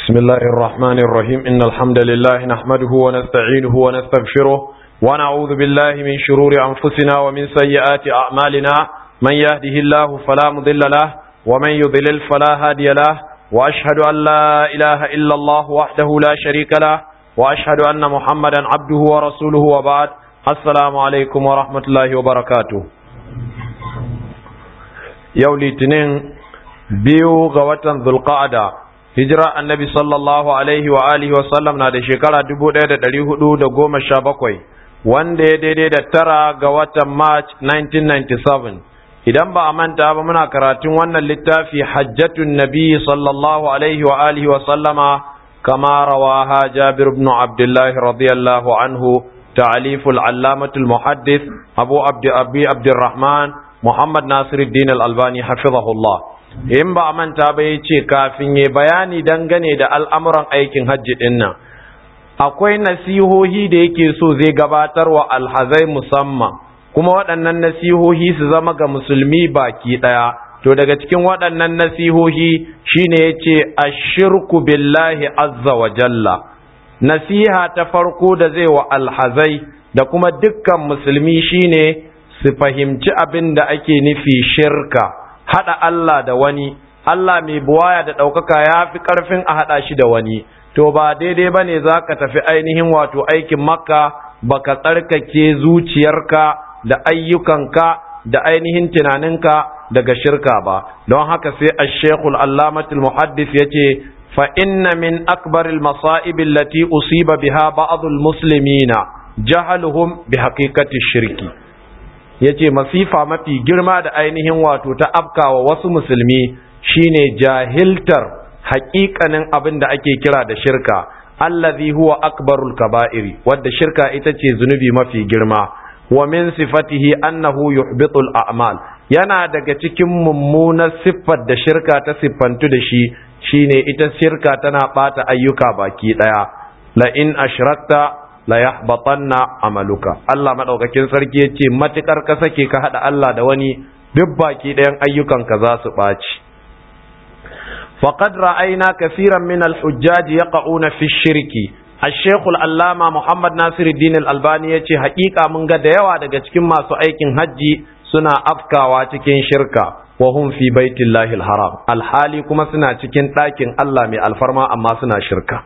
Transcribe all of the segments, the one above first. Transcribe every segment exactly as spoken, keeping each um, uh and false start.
بسم الله الرحمن الرحيم إن الحمد لله نحمده ونستعينه ونستغفره ونعوذ بالله من شرور أنفسنا ومن سيئات أعمالنا من يهده الله فلا مضل له ومن يضلل فلا هادي له وأشهد أن لا إله إلا الله وحده لا شريك له وأشهد أن محمدا عبده ورسوله وبعد السلام عليكم ورحمة الله وبركاته يولي تنين بيو غوة ذو القعدة hijira annabi sallallahu alaihi wa alihi wa sallam na da shekara dubu ɗaya da ɗari hudu da goma sha bakwai wanda ya daidai da tara ga watan March nineteen ninety-seven idan ba a manta ba muna karatun wannan littafi hajjatun nabi sallallahu alaihi wa alihi wa sallama kama rawaha Jabir ibn Abdullah radiyallahu anhu ta'aliful allamatul muhaddith Abu Abdi Abi Abdurrahman Muhammad Nasiruddin al-Albani hafizahullah in ba a manta ba ya ce kafin ya bayani dangane da al'amuran aikin hajji ɗin nan akwai nasihohi da yake so zai gabatar wa alhazai musamman kuma waɗannan nasihohi su zama ga musulmi baki ɗaya to daga cikin waɗannan nasihohi shine ya ce ashirku billahi azza wa jalla nasiha ta farko da zai wa alhazai da kuma dukkan musulmi shine su fahimci abin da ake nufi shirka haɗa Allah da wani, Allah mai buwaya da ɗaukaka ya fi ƙarfin a haɗa shi da wani, to ba daidai ba ne za ka tafi ainihin wato aikin makka ba ka tsarkake zuciyarka da ayyukanka da ainihin tunaninka daga shirka ba, don haka sai a shekul allamatul muhaddis ya ce, fa inna min akbaril masa'ibin lati usiba biha ba'adul muslimina jahaluhum bi haqiqati shirki. ya ce masifa mafi girma da ainihin wato ta afkawa wasu musulmi shine jahiltar haƙiƙanin abin da ake kira da shirka allazi huwa akbarul kaba'iri wadda shirka ita ce zunubi mafi girma wa min sifatihi annahu yuhbitul a'mal yana daga cikin mummunar siffar da shirka ta siffantu da shi shine ita shirka tana bata ayyuka baki daya la in ashrakta la yahbatanna amaluka Allah madaukakin sarki yace matukar ka sake ka hada Allah da wani duk baki ɗayan ayyukanka za su ɓaci faqad ra'ayna kaseeran min al-hujjaj yaqa'una fi shirki al-shaykh al-allama Muhammad Nasiruddin al-Albani yace haƙiƙa mun ga da yawa daga cikin masu aikin hajji suna afkawa cikin shirka wa hum fi baitillahi al-haram alhali kuma suna cikin ɗakin Allah mai alfarma amma suna shirka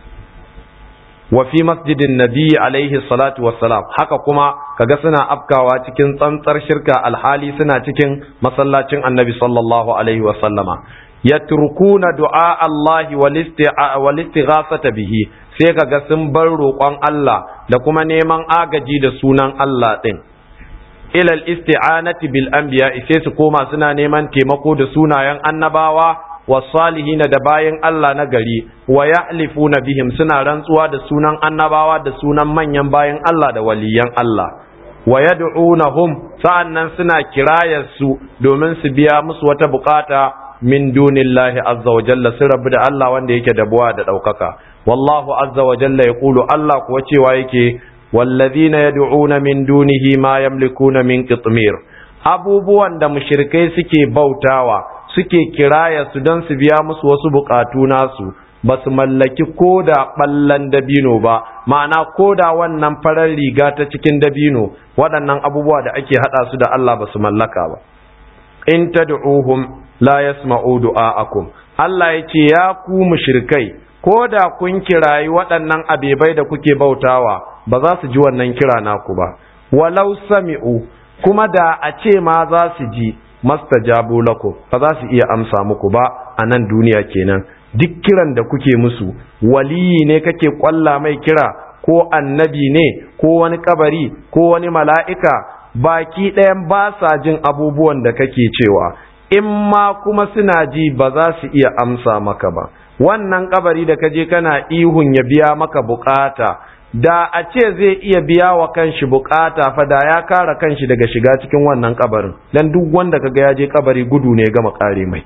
wa fi masjidin nabi alaihi salatu wassalam haka kuma kaga suna afkawa cikin tsantsar shirka alhali suna cikin masallacin annabi sallallahu alaihi wasallama yatrukuna du'a Allah wal istighasata bihi sai kaga sun bar roƙon Allah da kuma neman agaji da sunan Allah din ila al isti'anati bil anbiya sai su koma suna neman taimako da sunayen annabawa wasalihina da bayan Allah na gari wa yahlifuna bihim suna rantsuwa da sunan annabawa da sunan manyan bayan Allah da waliyan Allah wa yad'unahum sa'annan suna kirayar su domin su biya musu wata bukata min dunillahi azza wa jalla su rabu da Allah wanda yake da buwa da daukaka wallahu azza wa jalla yaqulu Allah kuwa cewa yake wallazina yad'una min dunihi ma yamlikuna min qitmir abubuwan da mushrikai suke bautawa suke kiraya su don su biya musu wasu bukatu nasu ba su mallaki ko da ɓallan dabino ba ma'ana ko da wannan farar riga ta cikin dabino waɗannan abubuwa da ake haɗa su da Allah ba su mallaka ba in tad'uhum la yasma'u du'a'akum Allah ya ce ya ku mushrikai ko da kun kirayi waɗannan abebai da kuke bautawa ba za su ji wannan kira naku ba walau sami'u kuma da a ce ma za su ji mastajabu lakum ba za su iya amsa muku ba a nan duniya kenan duk kiran da kuke musu waliyi ne kake kwalla mai kira ko annabi ne ko wani kabari ko wani mala'ika baki ɗayan ba sa jin abubuwan da kake cewa in ma kuma suna ji ba za su iya amsa maka ba wannan kabari da kaje kana ihun ya biya maka bukata da a ce zai iya biya wa kanshi bukata fa da ya kara kanshi daga shiga cikin wannan kabarin dan duk wanda kaga ya je kabari gudu ne gama kare mai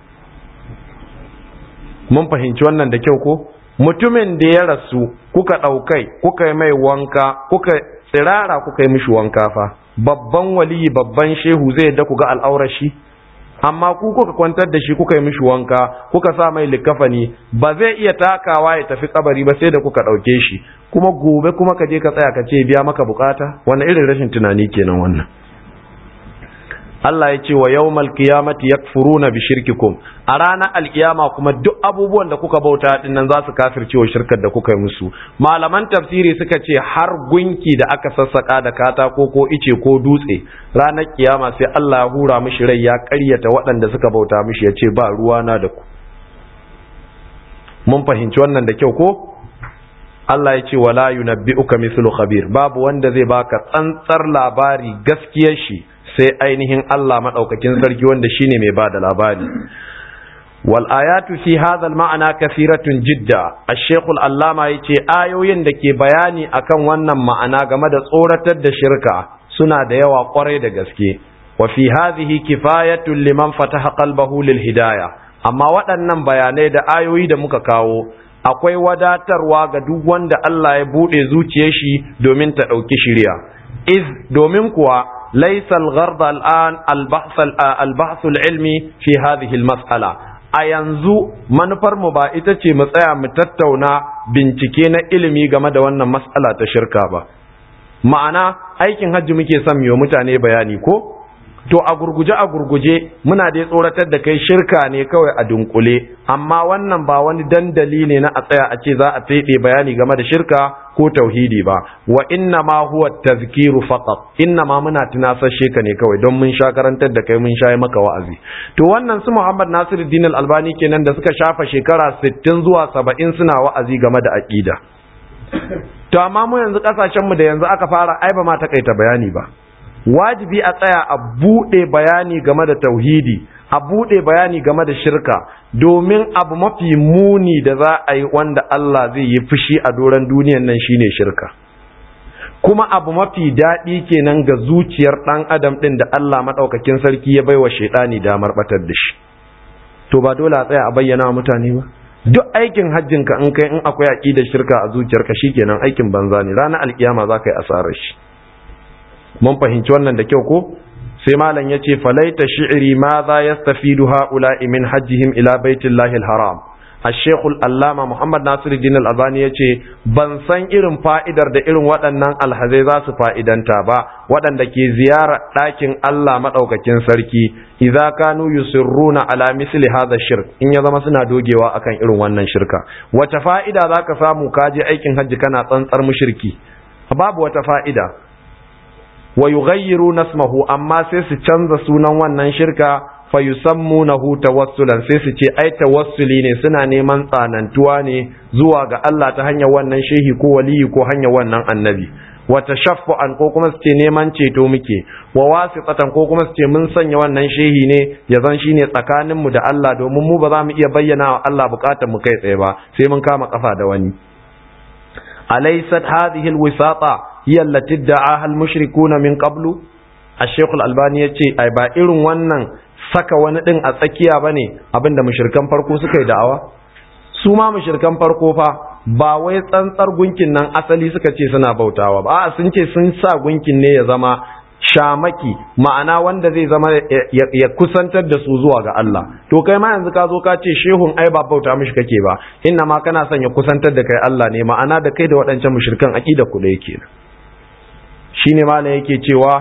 mun fahimci wannan da kyau ko mutumin da ya rasu kuka daukai kuka yi mai wanka kuka tsirara kuka yi mishi wanka fa babban waliyi babban shehu zai da ku ga al'aurar shi amma ku kuka kwantar da shi kuka yi mishi wanka kuka sa mai likafani ba zai iya takawa ya tafi kabari ba sai da kuka ɗauke shi, kuma gobe kuma ka je ka tsaya ka ce biya maka bukata. Wannan irin rashin tunani kenan wannan. Allah ya ce wa yawmal qiyamati yakfuruna bi shirkikum, a ranar alkiyama kuma duk abubuwan da kuka bauta din nan za su kafirce wa shirkar da kuka yi musu. Malaman tafsiri suka ce har gunki da aka sassaka da katako ko ice ko dutse, ranar kiyama sai Allah ya hura mishi rai ya ƙaryata waɗanda suka bauta mishi, ya ce ba ruwa na da ku. Mun fahimci wannan da kyau ko? Allah ya ce wala yunabbi'uka mithlu khabir, babu wanda zai baka tsantsar labari gaskiyar shi sai ainihin Allah madaukakin sarki wanda shine mai bada labari. wal ayatu fi hadha al ma'na kathiratun jidda. Ash-Shaykh al-Allama yace ayoyin da ke bayani akan wannan ma'ana game da tsoratar da shirka suna da yawa kwarai da gaske. Wa fi hadhihi kifayatun liman fataha qalbahu lil hidayah, amma waɗannan bayanai da ayoyi da muka kawo akwai wadatarwa ga duk wanda Allah ya bude zuciyar shi domin ta dauki shiriya. iz domin kuwa ليس الغرض الآن البحث البحث العلمي في هذه المسألة. a yanzu manufar mu ba ita ce mu tsaya mu tattauna bincike na ilimi game da wannan mas'ala ta shirka ba. Ma'ana aikin hajji muke son mu mutane bayani ko to a gurguje a gurguje muna dai tsoratar da kai shirka ne kawai a dunkule, amma wannan ba wani dandali ne na a tsaya a ce za a fede bayani game da shirka ko tauhidi ba. Wa inna ma huwa tazkiru faqat, inna ma muna tunasashe ka ne kawai don mun sha karantar da kai mun sha maka wa'azi. To wannan su Muhammad Nasiruddin Al-Albani kenan da suka shafa shekara sittin zuwa saba'in suna wa'azi game da aqida. To amma mu yanzu kasashen mu da yanzu aka fara ai ba ma takaita bayani ba. Wajibi a tsaya a buɗe bayani game da tauhidi, a buɗe bayani game da shirka, domin abu mafi muni da za a yi wanda Allah zai yi fushi a doron duniyan nan shine shirka. Kuma abu mafi daɗi kenan ga zuciyar ɗan adam ɗin da Allah maɗaukakin sarki ya baiwa shaiɗani damar ɓatar da shi. To ba dole a tsaya a bayyana mutane ba. Duk aikin hajjinka in kai in akwai aƙidar shirka a zuciyarka shikenan aikin banza ne, ranar alkiyama za ka yi asarar shi. Mun fahimci wannan da kyau ko? Sai malam yace falaita shi'ri ma za yastafidu haula'i min hajjihim ila baitillahi alharam. Ash-Shaykh al-Allama Muhammad Nasiruddin Al-Albani yace ban san irin fa'idar da irin waɗannan alhazai za su fa'idanta ba, waɗanda ke ziyara ɗakin Allah madaukakin sarki idza kanu yusirruna ala misli hadha shirk, in ya zama suna dogewa akan irin wannan shirka. Wace fa'ida zaka samu kaje aikin hajji kana tsantsar mushriki? Babu wata fa'ida. Wa yughayyiru nasmahu, amma sai su canza sunan wannan shirka fa yusammunahu tawassulan, sai su ce ai tawassuli ne, suna neman tsanantuwa ne zuwa ga Allah ta hanyar wannan shehi ko waliyi ko hanyar wannan annabi. Wa tashaffu'an, ko kuma su ce neman ceto muke. Wa wasitatan, ko kuma su ce mun sanya wannan shehi ne ya zan shine tsakanin mu da Allah, domin mu ba za mu iya bayyana wa Allah bukatar mu kai tsaye ba, sai mun kama kafa da wani. Alaysat hadhihi alwisata hiya allati da'aha al-mushrikuna min qablu. Ash-Shaykh al-Albani yace ai ba irin wannan saka wani din a tsakiya bane abinda mushrikan farko suka yi da'awa. Su ma mushrikan farko fa ba wai tsantsar gunkin nan asali suka ce suna bautawa ba, a'a sun ce sun sa gunkin ne ya zama shamaki, ma'ana wanda zai zama ya kusantar da su zuwa ga Allah. To kai ma yanzu ka zo ka ce shehun ai ba bauta mishi kake ba, inna ma kana son ya kusantar da kai Allah ne, ma'ana da kai da waɗancan mushrikan aqida ku da yake. Shine malam yake cewa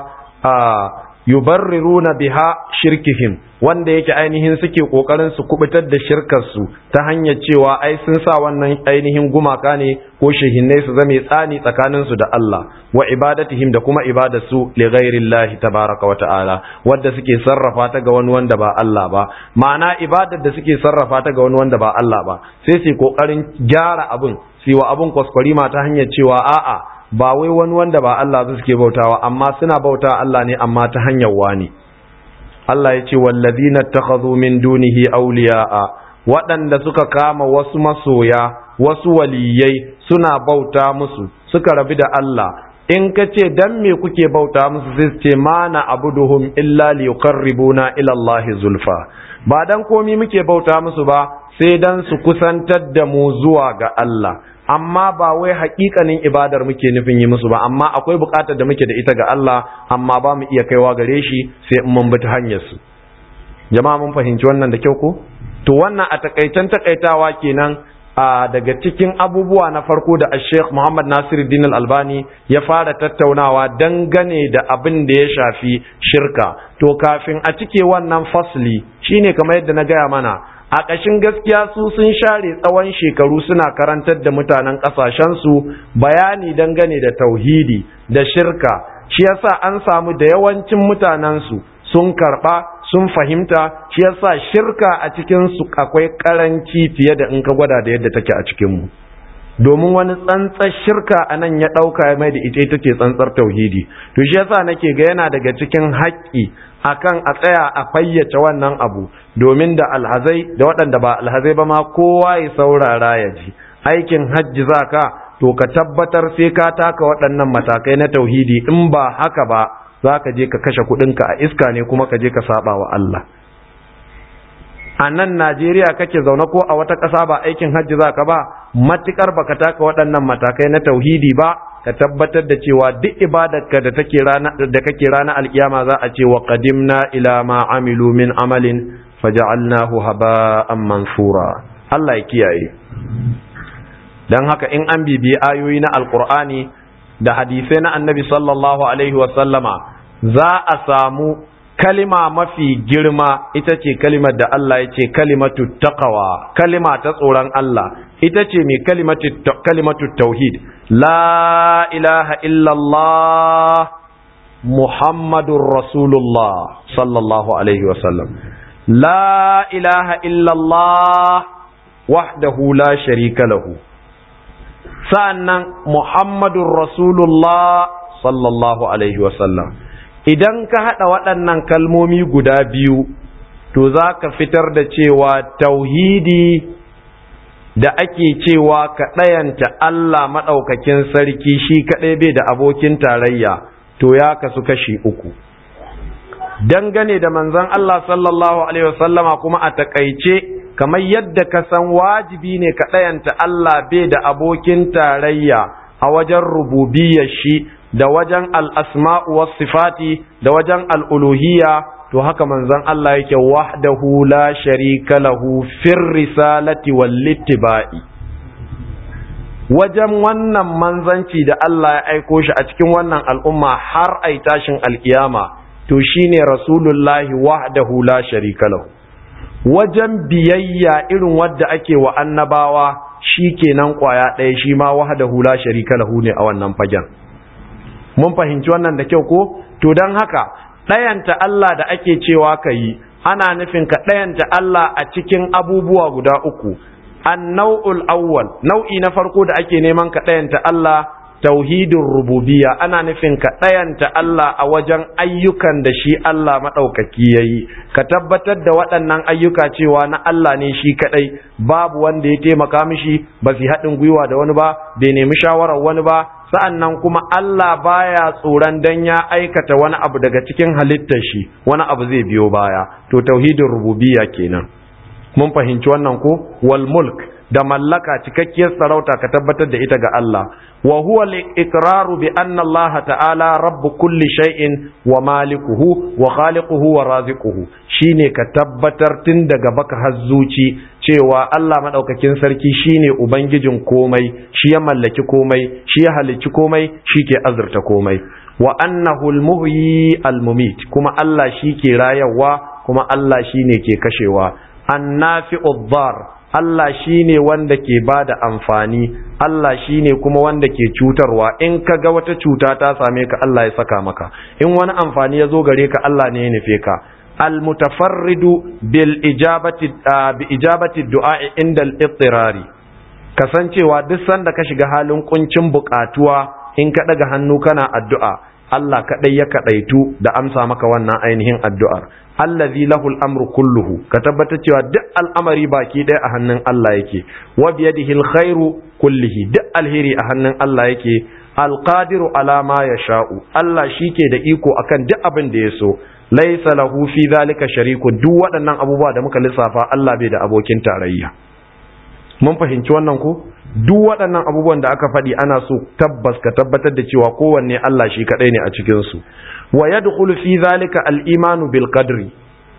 yubarriruna biha shirkihim, wanda yake ainihin suke kokarin su kubutar da shirkar su ta hanyar cewa ai sun sa wannan ainihin gumaka ne ko shehinnai su zame tsani tsakanin su da Allah, wa ibadatihim da kuma ibadarsu li ghairillahi tabaraka wa ta'ala, wanda suke sarrafa ta ga wani wanda ba Allah ba. Ma'ana ibadar da suke sarrafa ta ga wani wanda ba Allah ba, sai su kokarin gyara abin, su wa abin kwaskwarima ta hanyar cewa a'a ba wai wani wanda ba Allah su suke bautawa, amma suna bauta Allah ne amma ta hanyar wani. Allah ya ce wallazina takhadhu min dunihi awliya'a, waɗanda suka kama wasu masoya, wasu waliyai suna bauta musu, suka rabi da Allah. In ka ce dan me kuke bauta musu, sai ce mana abuduhum illa liqarribuna ila Allah zulfa, ba dan komi muke bauta musu ba sai dan su kusantar da mu zuwa ga Allah, amma ba wai hakikanin ibadar muke nufin yi musu ba, amma akwai bukatar da muke da ita ga Allah, amma ba mu iya kaiwa gare shi sai in mun bi ta hanyar su. jama'a mun fahimci wannan da kyau ko? To wannan a takaitan takaitawa kenan a daga cikin abubuwa na farko da Sheikh Muhammad Nasiruddin Al-Albani ya fara tattaunawa dangane da abin da ya shafi shirka. To kafin a cike wannan fasli shine kamar yadda na gaya mana, a ƙashin gaskiya su sun share tsawon shekaru suna karantar da mutanen ƙasashensu bayani dangane da tauhidi da shirka. Shi yasa an samu da yawancin mutanensu sun karɓa sun fahimta, shi yasa shirka a cikinsu akwai karanci fiye da in ka gwada da yadda take a cikinmu. Domin wani tsantsar shirka a nan ya ɗauka ya mai da ita ita ce tsantsar tauhidi. To shi yasa nake ga yana daga cikin haƙƙi akan a tsaya a fayyace wannan abu, domin da alhazai da waɗanda ba alhazai ba ma kowa ya saurara ya ji. Aikin hajji za ka, to ka tabbatar sai ka taka waɗannan matakai na tauhidi, in ba haka ba za ka je ka kashe kuɗinka a iska ne kuma ka je ka saba wa Allah. A nan Najeriya kake zaune ko a wata ƙasa ba aikin hajji za ka ba, matuƙar ba ka taka waɗannan matakai na tauhidi ba, ka tabbatar da cewa duk ibadarka da take rana da kake rana alkiyama za a ce wa qadimna ila ma amilu min amalin faja'alnahu haba'an mansura. Allah ya kiyaye. Dan haka in an bibiyi ayoyi na alqur'ani da hadisai na annabi sallallahu alaihi wa sallama, za a samu kalima mafi girma ita ce kalimar da Allah ya ce kalimatu taqwa, kalima ta tsoron Allah, ita ce mai kalimatu kalimatu tauhid, la ilaha illallah muhammadur rasulullah sallallahu alaihi wa sallam, la ilaha illallah wahdahu la sharika lahu, sa'annan muhammadur rasulullah sallallahu alaihi wa sallam. Idan ka haɗa waɗannan kalmomi guda biyu, to za ka fitar da cewa tauhidi da ake cewa ka ɗayanta Allah maɗaukakin sarki shi kaɗai bai da abokin tarayya, to ya kasu kashi uku. Dangane da manzon Allah sallallahu Alaihi wasallama kuma a taƙaice, kamar yadda ka san wajibi ne ka ɗayanta Allah bai da abokin tarayya a wajen rububiyyar shi, da wajen al'asma'u was sifati, da wajen al'uluhiyya, to haka manzon Allah yake wahdahu la sharika lahu fir risalati wal ittiba'i. Wajen wannan manzanci da Allah ya aiko shi a cikin wannan al'umma har ai tashin alkiyama, to shine rasulullahi wahdahu la sharika lahu. Wajen biyayya irin wadda ake wa annabawa, shi kenan kwaya ɗaya, shi ma wahdahu la sharika lahu ne a wannan fagen. Mun fahimci wannan da kyau ko? To don haka ɗayanta Allah da ake cewa ka yi, ana nufin ka ɗayanta Allah a cikin abubuwa guda uku. An-nau'ul awwal, nau'i na farko da ake neman ka ɗayanta Allah, tauhidin rububiyya, ana nufin ka ɗayanta Allah a wajen ayyukan da shi Allah maɗaukaki ya yi, ka tabbatar da waɗannan ayyuka cewa na Allah ne shi kaɗai, babu wanda ya taimaka mishi, ba su haɗin gwiwa da wani ba, bai nemi shawarar wani ba, sa'an nan kuma Allah baya tsoron dan ya aikata wani abu daga cikin halittar shi, wani abu zai biyo baya. To tauhidin rububiyya kenan. Mun fahimci wannan ko? Wal mulk, da mallaka, cikakkiyar sarauta ka tabbatar da ita ga Allah. Wa huwa al-iqraru bi anna Allah ta'ala rabbu kulli shay'in wa malikuhu wa khaliquhu wa raziquhu, shine ka tabbatar tun daga baka har zuci cewa Allah madaukakin sarki shine ubangijin komai, shi ya mallaki komai, shi ya halicci komai, shi ke azurta komai. Wa annahu al-muhyi al-mumit, kuma Allah shi ke rayarwa, kuma Allah shine ke kashewa. An-nafi'ud dar, Allah shi ne wanda ke ba da amfani, Allah shi ne kuma wanda ke cutarwa. In ka ga wata cuta ta same ka, Allah ya saka maka. In wani amfani ya zo gare ka, Allah ne ya nufe ka. Al-mutafarridu bil ijabati bi ijabati du'a inda al-ittirari, kasancewa duk sanda ka shiga halin kuncin bukatuwa, in ka daga hannu kana addu'a, Allah kadai ya kadaitu da amsa maka wannan ainihin addu'ar. Allazi lahul amru kulluhu, ka tabbatar cewa duk al'amari baki ɗaya a hannun Allah yake. Wa biyadihi alkhairu kullihi, duk alheri a hannun Allah yake. Alqadiru ala ma yasha'u, Allah shike da iko akan duk abin da ya so. Laysa lahu fi zalika sharikun, duk waɗannan abubuwa da muka lissafa Allah bai da abokin tarayya. Mun fahimci wannan ko? Duk waɗannan abubuwan da aka faɗi ana so tabbas ka tabbatar da cewa kowanne Allah shi kaɗai ne a cikinsu. Wa yadkhulu fi zalika al-imanu bil qadri,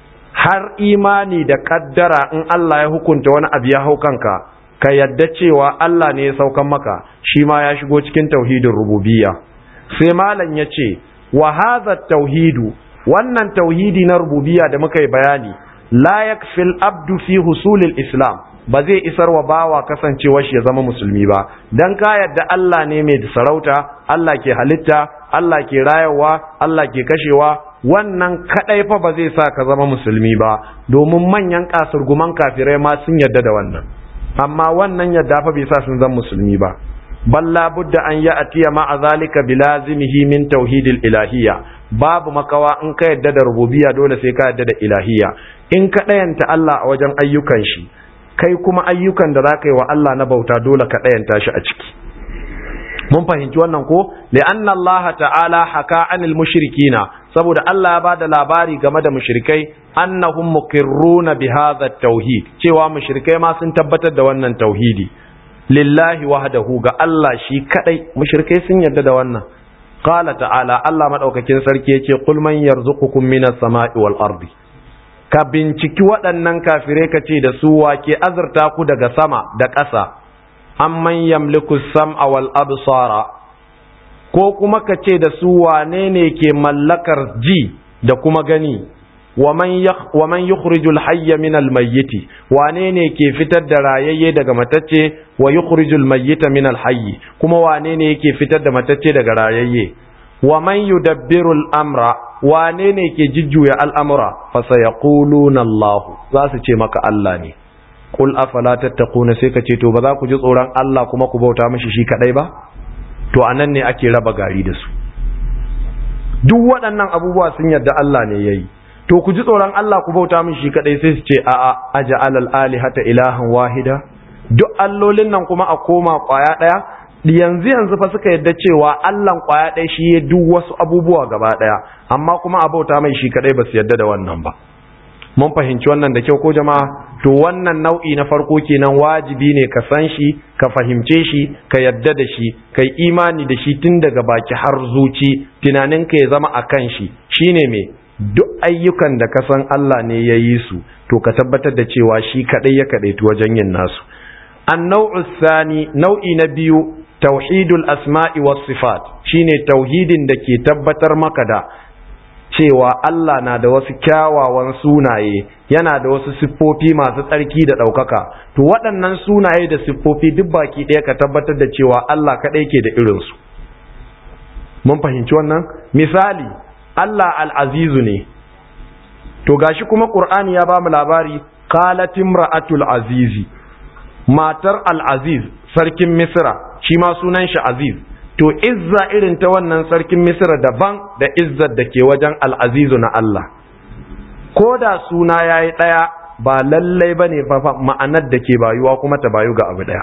har imani da kaddara in Allah ya hukunta wani abu ya hau kanka ka yadda cewa Allah ne ya saukan maka, shi ma ya shigo cikin tauhidin rububiyya. Sai malam ya ce wa hadha tauhidu, wannan tauhidi na rububiyya da muka yi bayani, la yakfil abdu fi husulil islam, ba zai isar wa bawa kasancewa shi ya zama musulmi ba. Dan ka yadda Allah ne mai sarauta, Allah ke halitta, Allah ke rayarwa, Allah ke kashewa, wannan kadai fa ba zai sa ka zama musulmi ba, domin manyan kasurguman kafirai ma sun yadda da wannan, amma wannan yadda fa bai sa sun zama musulmi ba. balla budda an ya'tiya ma'a zalika bilazimihi min tauhidil ilahiyya, babu makawa in ka yadda da rububiyya dole sai ka yadda da ilahiyya. In ka dayanta Allah a wajen ayyukan shi, kai kuma ayyukan da zaka yi wa Allah na bauta dole ka dayanta shi a ciki. Mun fahimci wannan ko? Li'anna Allah ta'ala haka anil mushrikina, saboda Allah ya bada labari game da mushrikai, annahum muqirruna bi hadha at-tauhid, cewa mushrikai ma sun tabbatar da wannan tauhidi. Lillahi wahdahu, ga Allah shi kadai, mushrikai sun yarda da wannan. Qala ta'ala, Allah madaukakin sarki yace qul man yarzuqukum minas sama'i wal ardi. Ka binciki waɗannan kafirai ka ce da su wake azurta ku daga sama da ƙasa. Amman yamliku sam'a wal absara, ko kuma ka ce da su wane ne ke mallakar ji da kuma gani. Wa man yukhrijul hayya minal mayyiti, wane ne ke fitar da rayayye daga matacce, wa yukhrijul mayyita minal hayyi, kuma wane ne yake fitar da matacce daga rayayye. Wa man yudabbirul amra, wane ne ke jujjuya al'amura, fa sayaquluna Allah, za su ce maka Allah ne. Qul afala tattaquna, sai ka ce to ba za ku ji tsoron Allah kuma ku bauta mishi shi kadai ba? To anan ne ake raba gari da su. Duk waɗannan abubuwa sun yarda Allah ne yayi. To ku ji tsoron Allah ku bauta min shi kadai, sai su ce a'a aj'al al-alihata ilahan wahida, duk allolin nan kuma a koma kwaya daya. Yanzu yanzu fa suka yadda cewa Allahn kwaya daya shi ya duk wasu abubuwa gaba daya, amma kuma a bauta mai shi kadai ba su yadda da wannan ba. Mun fahimci wannan da kyau ko jama'a? To wannan nau'i na farko kenan, wajibi ne ka san shi, ka fahimce shi, ka yadda da shi, kai imani da shi tun daga baki har zuci, tunaninka ya zama akan shi. Shine me? Duk ayyukan da ka san Allah ne ya yi su, to ka tabbatar da cewa shi kadai ya kadaitu wajen yin nasu. An-naw'u thani, nau'i na biyu, tauhidul asma'i was sifat, shine tauhidin da ke tabbatar maka da cewa Allah na da wasu kyawawan sunaye, yana da wasu siffofi masu tsarki da ɗaukaka. To waɗannan sunaye da siffofi duk baki ɗaya ka tabbatar da cewa Allah kadai ke da irinsu. Mun fahimci wannan? Misali, Allah al'azizu ne, to gashi kuma ƙur'ani ya ba mu labari, ƙalatin ra'atul azizi, matar al'aziz, sarkin Misra, shi ma sunan shi aziz. To, izza irin ta wannan sarkin Misra daban da izzar da ke wajen al'azizu na Allah. Ko da suna ya yi ɗaya, ba lallai ba ne ma'anar da ke bayuwa kuma ta bayu ga abu ɗaya.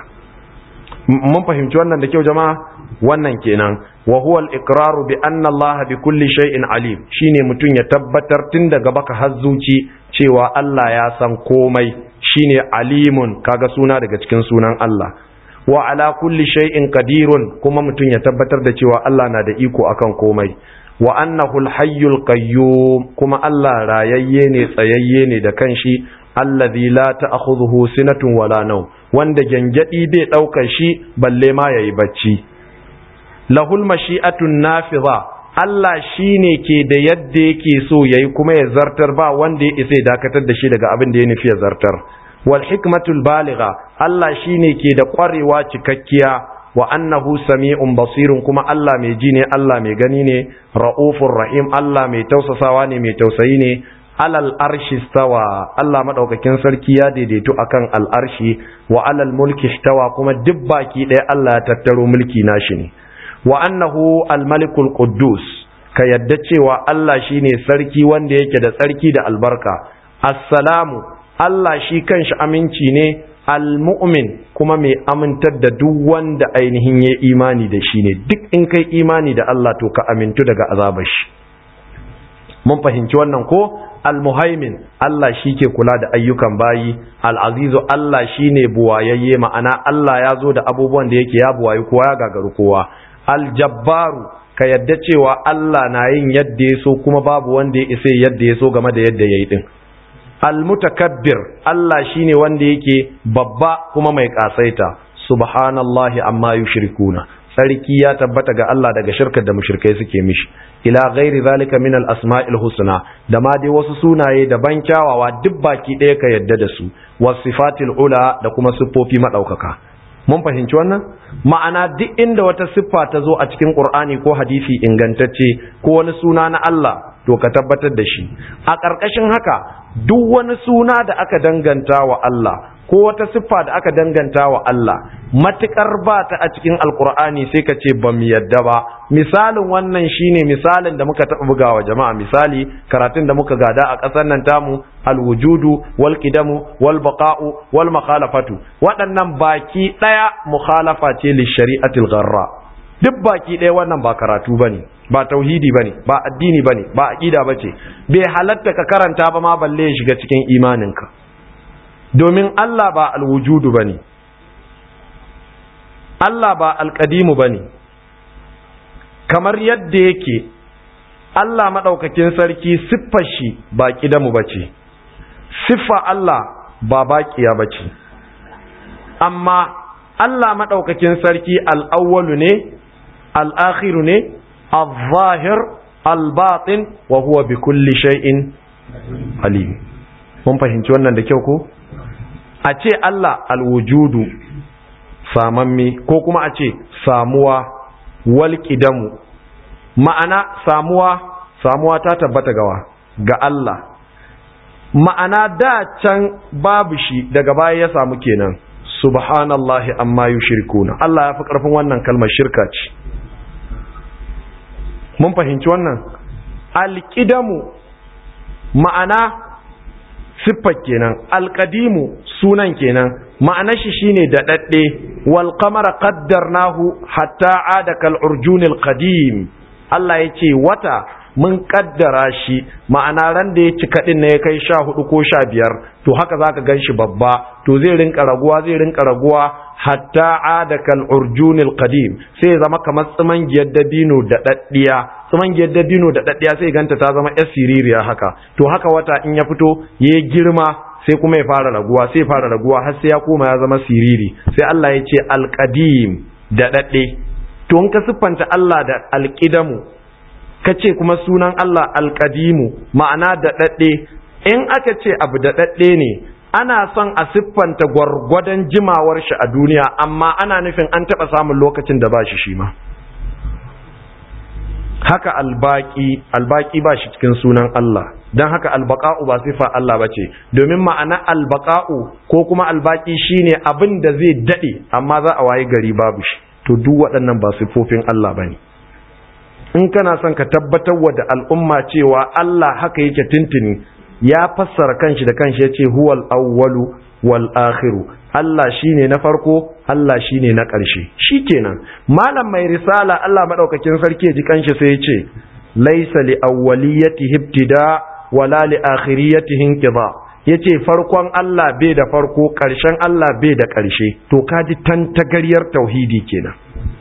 Mun fahimci wannan da kyau jama'a? Wannan kenan. Wa huwa al-iqraru bi anna Allah bi kulli shay'in alim, shine mutun ya tabbatar tun daga baka har zuci cewa Allah ya san komai, shine alimun, kaga suna daga cikin sunan Allah. Wa ala kulli shay'in qadirun, kuma mutun ya tabbatar da cewa Allah na da iko akan komai. Wa annahu al-hayyul qayyum, kuma Allah rayayye ne, tsayayye ne da kanshi, alladhi la ta'khudhuhu sinatun wala nawm, wanda gangadi bai daukar shi balle ma yayi bacci. Lahul mashi'atun nafiza, Allah shine ke da yadda yake so yayi kuma ya zartar, ba wanda ya isa ya dakatar da shi daga abin da ya nufi ya zartar. Wal hikmatul baligha, Allah shine ke da kwarewa cikakkiya, wa annahu sami'un basirun, kuma Allah mai ji ne, Allah mai gani ne, ra'ufur rahim, Allah mai tausasawa ne, mai tausayi ne. Alal arshi stawa, Allah madaukakin sarki ya daidaitu akan al'arshi, wa alal mulki stawa, kuma duk baki ɗaya Allah ya tattaro mulki nashi ne. Wa annahu al-malikul quddus, ka yadda cewa Allah shine sarki wanda yake da tsarki da albarka. Assalamu, Allah shi kanshi aminci ne, al-mu'min, kuma mai amintar da duk wanda ainihin ya imani da shi ne. Duk in kai imani da Allah to ka amintu daga azabar shi. Mun fahimci wannan ko? Al-muhaimin, Allah shi ke kula da ayyukan bayi. Al-azizu, Allah shine buwayayye, ma'ana Allah ya zo da abubuwan da yake ya buwayi kowa, ya gagaru kowa. Aljabbaru, ka yadda cewa Allah na yin yadda ya so kuma babu wanda ya isa yadda ya so game da yadda ya yi din. al-mutakabbir Allah shine wanda yake babba kuma mai kasaita subhanallahi amma yushrikuna sarki ya tabbata ga Allah daga shirkar da mushrikai suke mishi ila ghairi zalika min al-asma'il husna da ma dai wasu sunaye daban kyawawa duk baki ɗaya ka yadda da su wasifatil ula da kuma siffofi madaukaka mun fahimci wannan ma'ana duk inda wata siffa ta zo a cikin Qur'ani ko hadisi ingantacce ko wani suna na Allah to ka tabbatar da shi a ƙarƙashin haka duk wani suna da aka danganta wa Allah ko wata siffa da aka danganta wa Allah matukar ba ta a cikin alkur'ani sai ka ce ba mu yadda ba misalin wannan shine misalin da muka taɓa bugawa jama'a misali karatun da muka gada a ƙasar nan tamu alwujudu wal qidamu wal baqa'u wal mukhalafatu waɗannan baki ɗaya mukhalafa ce li shari'atil gharra duk baki ɗaya wannan ba karatu bane ba tauhidi bane ba addini bane ba aqida bace bai halatta ka karanta ba ma balle ya shiga cikin imaninka domin Allah ba alwujudu bane Allah ba alqadimu bane kamar yadda yake Allah madaukakin sarki siffar shi ba kidamu bace siffa Allah ba baqiya bace amma Allah madaukakin sarki al-awwalu ne al-akhiru ne al-zahir al-batin wa huwa bi kulli shay'in alim mun fahimci wannan da kyau ko a ce Allah alwujudu samammi ko kuma a ce samuwa wal qidamu ma'ana samuwa samuwa ta tabbata gawa ga Allah ma'ana da can babu shi daga baya ya samu kenan subhanallahi amma yushrikuna Allah ya fi karfin wannan kalmar shirka ce mun fahimci wannan alqidamu ma'ana siffar kenan alqadimu sunan kenan ma'anar shi shine daɗaɗɗe wal qamara qaddarnahu hatta ada kal urjunil qadim Allah yace wata mun kaddara shi ma'ana ran da ya cika din ne ya kai sha hudu ko sha biyar to haka zaka ganshi babba to zai rinka raguwa zai rinka raguwa hatta ada kal urjunil qadim sai zama kamar tsimangiyar dabino daɗaɗɗiya tsimangiyar dabino daɗaɗɗiya sai ganta ta zama yar siririya haka to haka wata in ya fito yayi girma sai kuma ya fara raguwa sai fara raguwa har sai ya koma ya zama siriri sai Allah ya ce alqadim da dadde to in ka siffanta Allah da alqidamu kace kuma sunan Allah alqadimu ma'ana da dadde in aka ce abu da dadde ne ana son a siffanta gwargwadon jimawar shi a duniya amma ana nufin an taba samun lokacin da ba shi shi ma haka albaki albaki ba shi cikin sunan Allah don haka albaqa'u ba sifa Allah bace domin ma'ana albaqa'u ko kuma albaki shine abin da zai dade amma za a waye gari babu shi to duk waɗannan ba sifofin Allah bane in kana son ka tabbatar wa da al'umma cewa Allah haka yake tintini ya fassara kanshi da kanshi yace huwal awwalu wal akhiru Allah shine na farko Allah shine na ƙarshe shikenan malam mai risala Allah madaukakin sarki ya ji kanshi sai yace laysa li awwaliyatihi ibtida wala li akhiriyatihi inqida yace farkon Allah bai da farko ƙarshen Allah bai da ƙarshe to kaji tantagaryar tauhidi kenan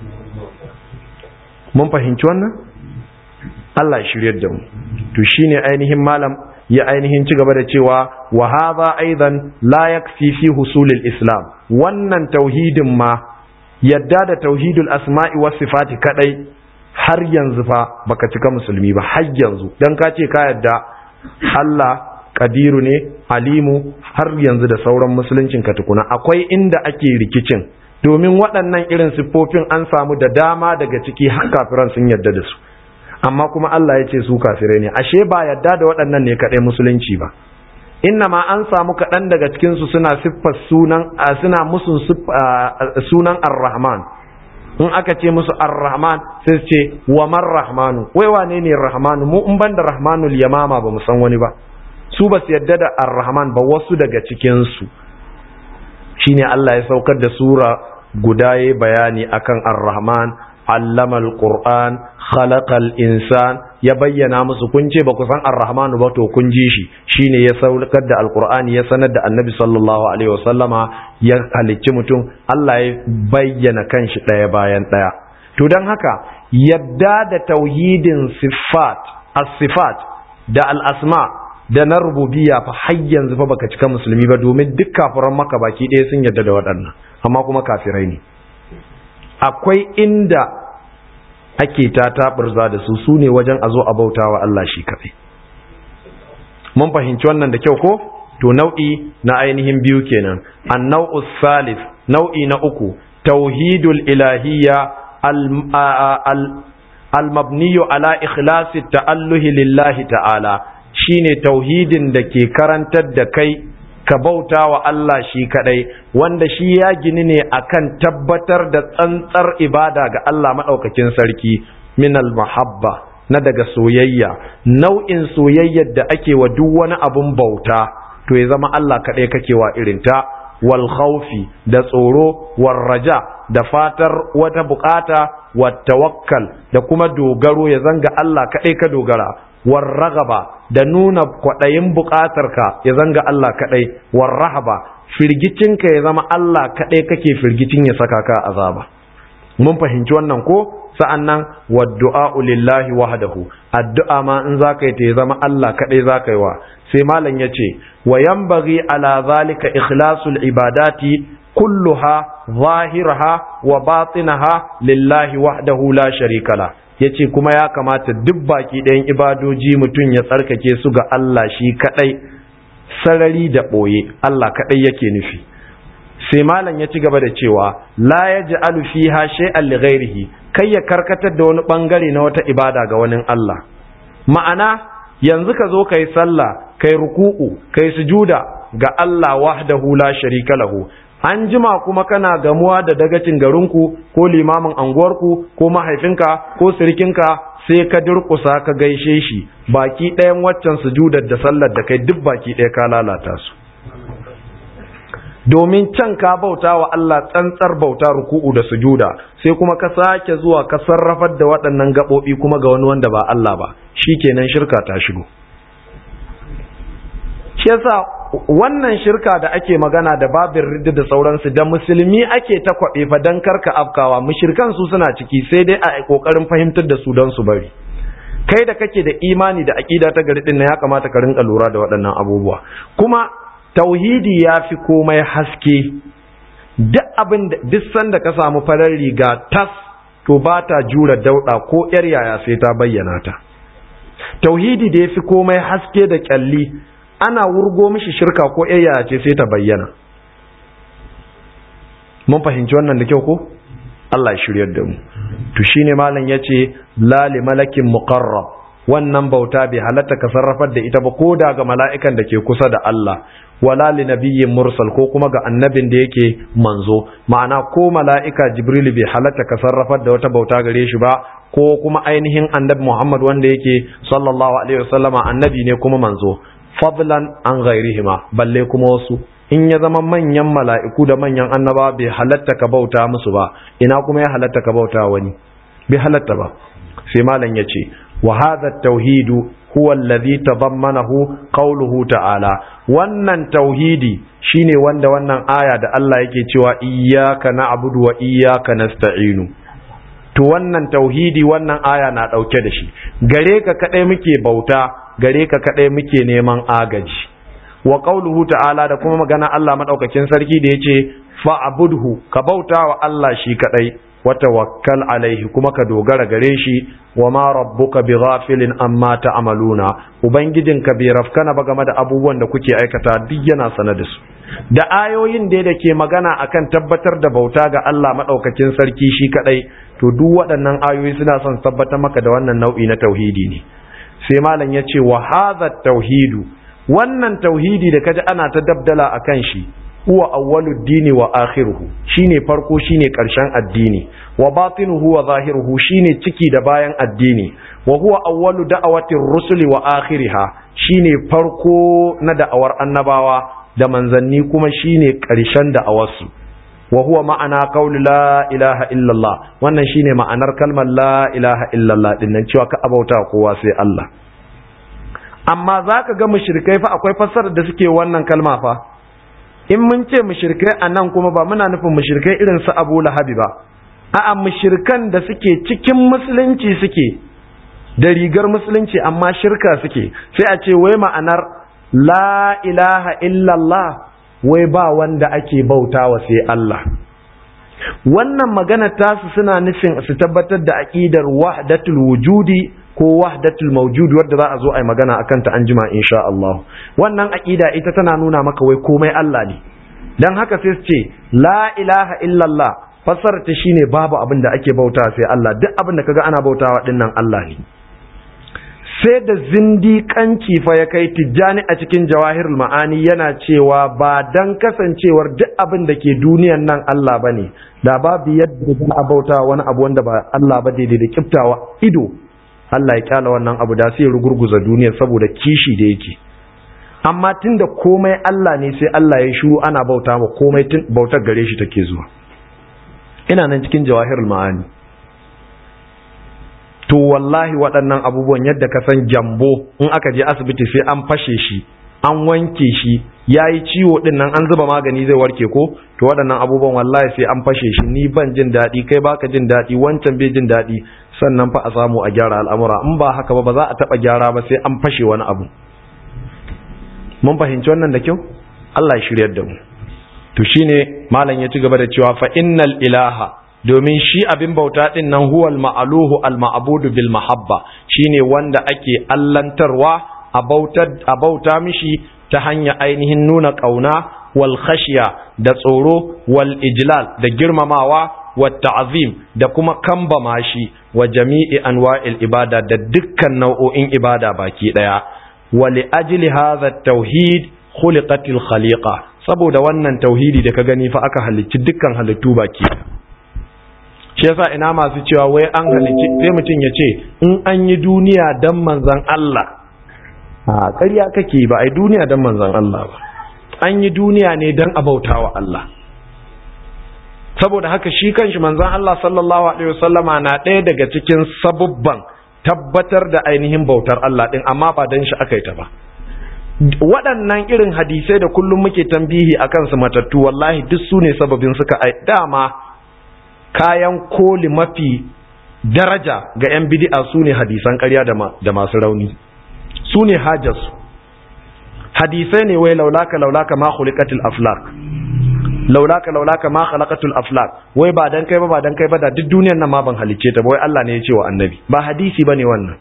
mun fahimci wannan Allah ya shiryar da mu to shine ainihin malam ya ainihin ci gaba da cewa wa hadha aidan la yakfi fi husulil islam wannan tauhidin ma yadda da tauhidul asma'i was sifati kadai har yanzu fa baka cika musulmi ba har yanzu dan ka ce ka yadda Allah kadiru ne alimu har yanzu da sauran musuluncin ka tukuna akwai inda ake rikicin domin waɗannan irin siffofin an samu da dama daga ciki har kafiran sun yadda da su amma kuma Allah ya ce su kafirai ne ashe ba yadda da waɗannan ne kaɗai musulunci ba inna ma an samu kaɗan daga cikinsu suna siffar sunan suna musun sunan ar-rahman in aka ce musu ar-rahman sai su ce wa man rahmanu wai wane ne rahmanu mu in ban da rahmanul yamama ba mu san wani ba su ba su yadda da ar-rahman ba wasu daga cikinsu shine Allah ya saukar da sura guda yayi bayani akan ar-rahman allama al-qur'an khalaqal insan ya bayyana musu kun ce ba ku san ar-rahmanu ba to kun ji shi shine ya saukar da al-qur'ani ya sanar da annabi sallallahu alaihi wasallama ya halicci mutum Allah ya bayyana kanshi daya bayan daya to dan haka yadda da tauhidin sifat as-sifat da al-asma da na rububiyya fa har yanzu fa baka cika musulmi ba, domin duk kafiran maka baki ɗaya sun yarda da waɗannan amma kuma kafirai ne. Akwai inda ake ta taɓurza da su su ne wajen a zo a bauta wa Allah shi kaɗai. Mun fahimci wannan da kyau ko? To nau'i na ainihin biyu kenan. An-nau'us salis, nau'i na uku, tauhidul ilahiyya al-mabniyu ala ikhlasi ta'alluhi lillahi ta'ala, shine tauhidin da ke karantar da kai ka bauta wa Allah shi kadai, wanda shi ya gini ne akan tabbatar da tsantsar ibada ga Allah madaukakin sarki, min al-mahabba, na daga soyayya, nau'in soyayyar da ake wa duk wani abun bauta to ya zama Allah kadai kake wa irinta, wal khawfi, da tsoro, war raja, da fatar wata bukata, wat tawakkal, da kuma dogaro ya zanga Allah kadai ka dogara, war ragaba, da nuna kwaɗayin buƙatarka ya zanga Allah kaɗai, war rahaba, firgicinka ya zama Allah kaɗai kake firgicin ya saka ka azaba. Mun fahimci wannan ko? Sa'annan waddu'a lillahi wahdahu, addu'a ma in zaka yi ta ya zama Allah kaɗai zaka yi wa. Sai malam ya ce, wa yanbaghi ala zalika ikhlasul ibadati kulluha zahiraha wa batinaha lillahi wahdahu la sharika la. Ya ce kuma ya kamata duk baki ɗayan ibadoji mutum ya tsarkake su ga Allah shi kaɗai, sarari da ɓoye Allah kaɗai yake nufi. Sai malam ya ci gaba da cewa la ya ji alufiha shay'an li ghairihi, kai ya karkatar da wani ɓangare na wata ibada ga wani Allah. Ma'ana yanzu ka zo kai sallah, kai ruku'u, kai sujuda ga Allah wahdahu la sharika lahu, an jima kuma kana gamuwa da dagacin garinku ko limamin anguwarku ko mahaifinka ko sirikinka sai ka durƙusa ka gaishe shi, baki ɗayan waccan sujudar da sallar da kai duk baki ɗaya ka lalata su, domin can ka bauta wa Allah tsantsar bauta ruku'u da sujuda, sai kuma ka sake zuwa ka sarrafar da waɗannan gaɓoɓi kuma ga wani wanda ba Allah ba, shikenan shirka ta shigo. Shi yasa wannan shirka da ake magana da babin ridda da sauransu da musulmi ake ta kwaɓe fa don karka afkawa, mushrikan su suna ciki sai dai a kokarin fahimtar da su don su bari. Kai da kake da imani da aqida ta gari din nan ya kamata ka rinka lura da waɗannan abubuwa. Kuma tauhidi ya fi komai haske. Duk abin da duk sanda ka samu farar riga tas to ba ta jura dauɗa ko yar yaya sai ta bayyana ta. Tauhidi da ya fi komai haske da kyalli, ana wurgo mishi shirka ko yaya ce sai ta bayyana. Mun fahimci wannan da kyau ko? Allah ya shiryar da mu. To shine malam yace la li malakin muqarrab, wannan bauta bai halatta ka sarrafar da ita ba ko da ga mala'ikan da ke kusa da Allah, wala li nabiyyin mursal, ko kuma ga annabin da yake manzo. Ma'ana ko mala'ika Jibril bai halatta ka sarrafar da wata bauta gare shi ba, ko kuma ainihin annabi Muhammad wanda yake sallallahu alaihi wasallama annabi ne kuma manzo, fadlan an ghairihima, balle kuma wasu. In ya zama manyan mala'iku da manyan annaba bai halatta ka bauta musu ba, ina kuma ya halatta ka bauta wani? Bai halatta ba. Sai malam ya ce, wa hadha tauhidu huwa alladhi tadammanahu qawluhu ta'ala, wannan tauhidi shine wanda wannan aya da Allah yake cewa iyyaka na'budu wa iyyaka nasta'inu. To wannan tauhidi wannan aya na dauke da shi, gare ka kadai muke bauta, gare ka kadai muke neman agaji. Wa qauluhu ta'ala, da kuma magana Allah madaukakin sarki da yace fa'budhu, ka bauta wa Allah shi kadai, wa tawakkal alaihi, kuma ka dogara gare shi, wa ma rabbuka bighafilin amma ta'maluna, ubangijinka bai rafkana ba game da abubuwan da kuke aikata, duk yana sanar da su. Da ayoyin da da ke magana akan tabbatar da bauta ga Allah madaukakin sarki shi kadai, to duk waɗannan ayoyi suna son tabbatar maka da wannan nau'i na tauhidi ne. Sai malam yace wa hadha tauhidu, wannan tauhidi da kaji ana ta dabdala akan shi, huwa awwalud dini wa akhiruhu, shine farko shine karshen addini, wa batinuhu wa zahiruhu, shine ciki da bayan addini, wa huwa awwalu da'awatir rusuli wa akhiriha, shine farko na da'awar annabawa da manzanni kuma shine karshen da'awarsu. Wa huwa ma'ana qaul la ilaha illallah, wannan shine ma'anar kalmar la ilaha illallah din nan, cewa ka abauta kowa sai Allah. Amma zaka ga mushrikai fa akwai fassarar da suke wannan kalma fa. In mun ce mushrikai anan kuma ba muna nufin mushrikai irin su Abu Lahabi ba, a'a mushrikan da suke cikin musulunci suke da rigar musulunci amma shirka suke, sai a ce wai ma'anar la ilaha illallah wai ba wanda ake bautawa sai Allah. Wannan magana tasu suna nufin su tabbatar da aqidar wahdatul wujudi ko wahdatul mawjud wadda za a zo ai magana akan ta anjima insha Allah. Wannan aqida ita tana nuna maka wai komai Allah ne. Dan haka sai su ce la ilaha illallah fassarar ta shine babu abin da ake bautawa sai Allah, duk abin da kaga ana bautawa dinnan Allah ne. Sai da zindiƙanci fa ya kai Tijjani a cikin Jawahirul Ma'ani yana cewa ba dan kasancewar duk abin da ke duniyan nan Allah bane, da babu yadda za a bauta wani abu wanda ba Allah ba daidai da kiftawa ido. Allah ya kyala wannan abu da sai rugurguza duniya saboda kishi da yake. Amma tunda komai Allah ne sai Allah ya shiru ana bauta ma komai, tun bautar gare shi take zuwa. Ina nan cikin Jawahirul Ma'ani. To wallahi waɗannan abubuwan yadda ka san gyambo in aka je asibiti sai an fashe shi, an wanke shi, ya yi ciwo ɗin nan an zuba magani zai warke ko? To waɗannan abubuwan wallahi sai an fashe shi, ni ban jin daɗi, kai baka jin daɗi, wancan bai jin daɗi, sannan fa a samu a gyara al'amura. In ba haka ba ba za a taɓa gyara ba sai an fashe wani abu. Mun fahimci wannan da kyau? Allah ya shiryar da mu. To shine malam ya ci gaba da cewa fa innal ilaha, domin shi abin bauta din nan huwal ma'aluhu al ma'budu bil mahabba, shine wanda ake allantarwa a bauta a bauta mishi ta hanya ainihin nuna kauna wal khashiya da tsoro wal ijlal da girmamawa wat ta'zim da kuma kambama shi wa jami'i anwa'il ibada da dukkan nau'o'in ibada baki daya. wa li ajli hadha at-tauhid khuliqatil khaliqa, saboda wannan tauhidi da ka gani fa aka halicci dukkan halittu baki daya. Shi yasa ina masu cewa wai an halicci, sai mutum ya ce in an yi duniya dan manzon Allah, a ƙarya kake ba ai duniya dan manzon Allah ba, an yi duniya ne dan abautawa Allah. Saboda haka shi kanshi manzon Allah sallallahu alaihi wasallama na ɗaya daga cikin sabubban tabbatar da ainihin bautar Allah din, amma ba dan shi aka yi ta ba. Waɗannan irin hadisai da kullum muke tambihi akan su matattu, wallahi duk su ne sababin suka ai dama kayan koli mafi daraja ga 'yan bidi'a su ne hadisan ƙarya da masu rauni, su ne hajjarsu. Hadisai ne wai laulaka laulaka ma khuliqatil aflaq, laulaka laulaka ma khalaqatul aflaq, wai ba dan kai ba ba dan kai ba da duk duniyar nan ma ban halicce ta ba, wai Allah ne ya ce wa annabi. Ba hadisi bane wannan.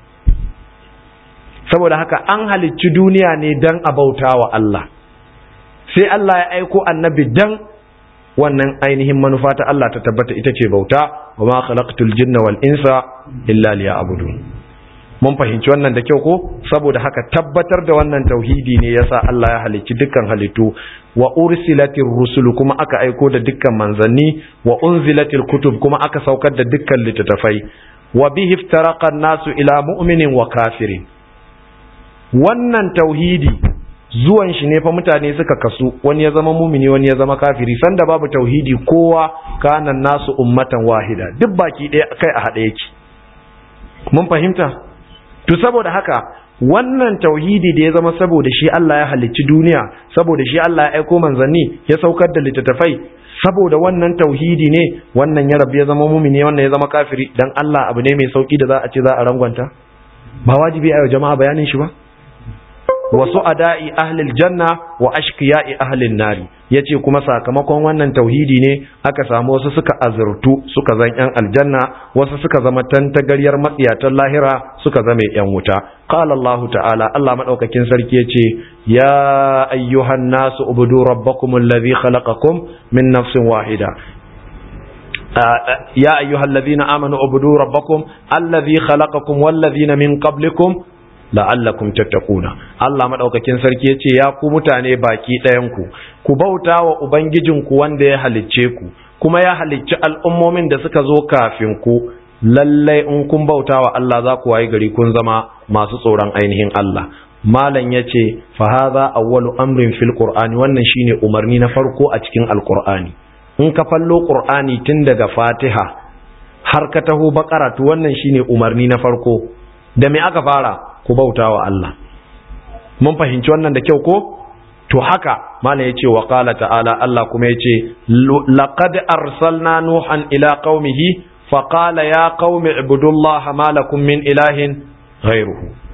Saboda haka an halicci duniya ne dan abautawa Allah, sai Allah ya aiko annabi dan wannan ainihin manufa ta Allah ta tabbata ita ce bauta, wa ma khalaqtul jinna wal insa illa liya'budun. Mun fahimci wannan da kyau ko? Saboda haka tabbatar da wannan tauhidi ne yasa Allah ya halicci dukkan halittu, wa ursilatir rusul kuma aka aiko da dukkan manzanni, wa unzilatil kutub kuma aka saukar da dukkan littattafai, wa bihi iftaraqa an-nasu ila mu'minin wa kafirin. Wannan tauhidi zuwan shi ne fa mutane suka kasu, wani ya zama mumini wani ya zama kafiri. Sanda babu tauhidi kowa kana nasu ummatan wahida, duk baki ɗaya kai a haɗe yake. Mun fahimta? To saboda haka wannan tauhidi da ya zama saboda shi Allah ya halicci duniya, saboda shi Allah ya aiko manzanni, ya saukar da littattafai, saboda wannan tauhidi ne wannan ya rabu ya zama mumini wannan ya zama kafiri. Dan Allah abu ne mai sauki da za a ce za a rangwanta? Ba wajibi a jama'a bayanin shi ba? wasu ada'i ahlil janna wa ashqiya'i ahlin nari, yace kuma sakamakon wannan tauhidi ne aka samu wasu suka azurtu suka zan yan aljanna, wasu suka zama tantagaryar matsiyatan lahira suka zama yan wuta. Qala Allah ta'ala, Allah madaukakin sarki yace ya ayyuhan nasu ubudu rabbakumul ladhi khalaqakum min nafsin wahida, ya ayyuhal ladhina amanu ubudu rabbakum alladhi khalaqakum wal ladhina min qablikum la'allakum tattaquna. Allah madaukakin sarki yace ya ku mutane baki ɗayan ku ku bauta wa ubangijinku wanda ya halicce ku kuma ya halicci al'ummomin da suka zo kafin ku. Lallai in kun bauta wa Allah za ku wayi gari kun zama masu tsoron ainihin Allah. Malam yace fa hadha awwalu amrin fil qur'ani, wannan shine umarni na farko a cikin alqur'ani. In ka fallo qur'ani tun daga Fatiha har ka taho Baqara, to wannan shine umarni na farko. Da me aka fara? Ku bauta wa Allah. Mun fahimci wannan da kyau ko? To haka malam yace wa qala ta'ala, Allah kuma yace laqad arsalna nuhan ila qaumihi fa qala ya qaumi ibudullaha ma lakum min ilahin ghayruhu.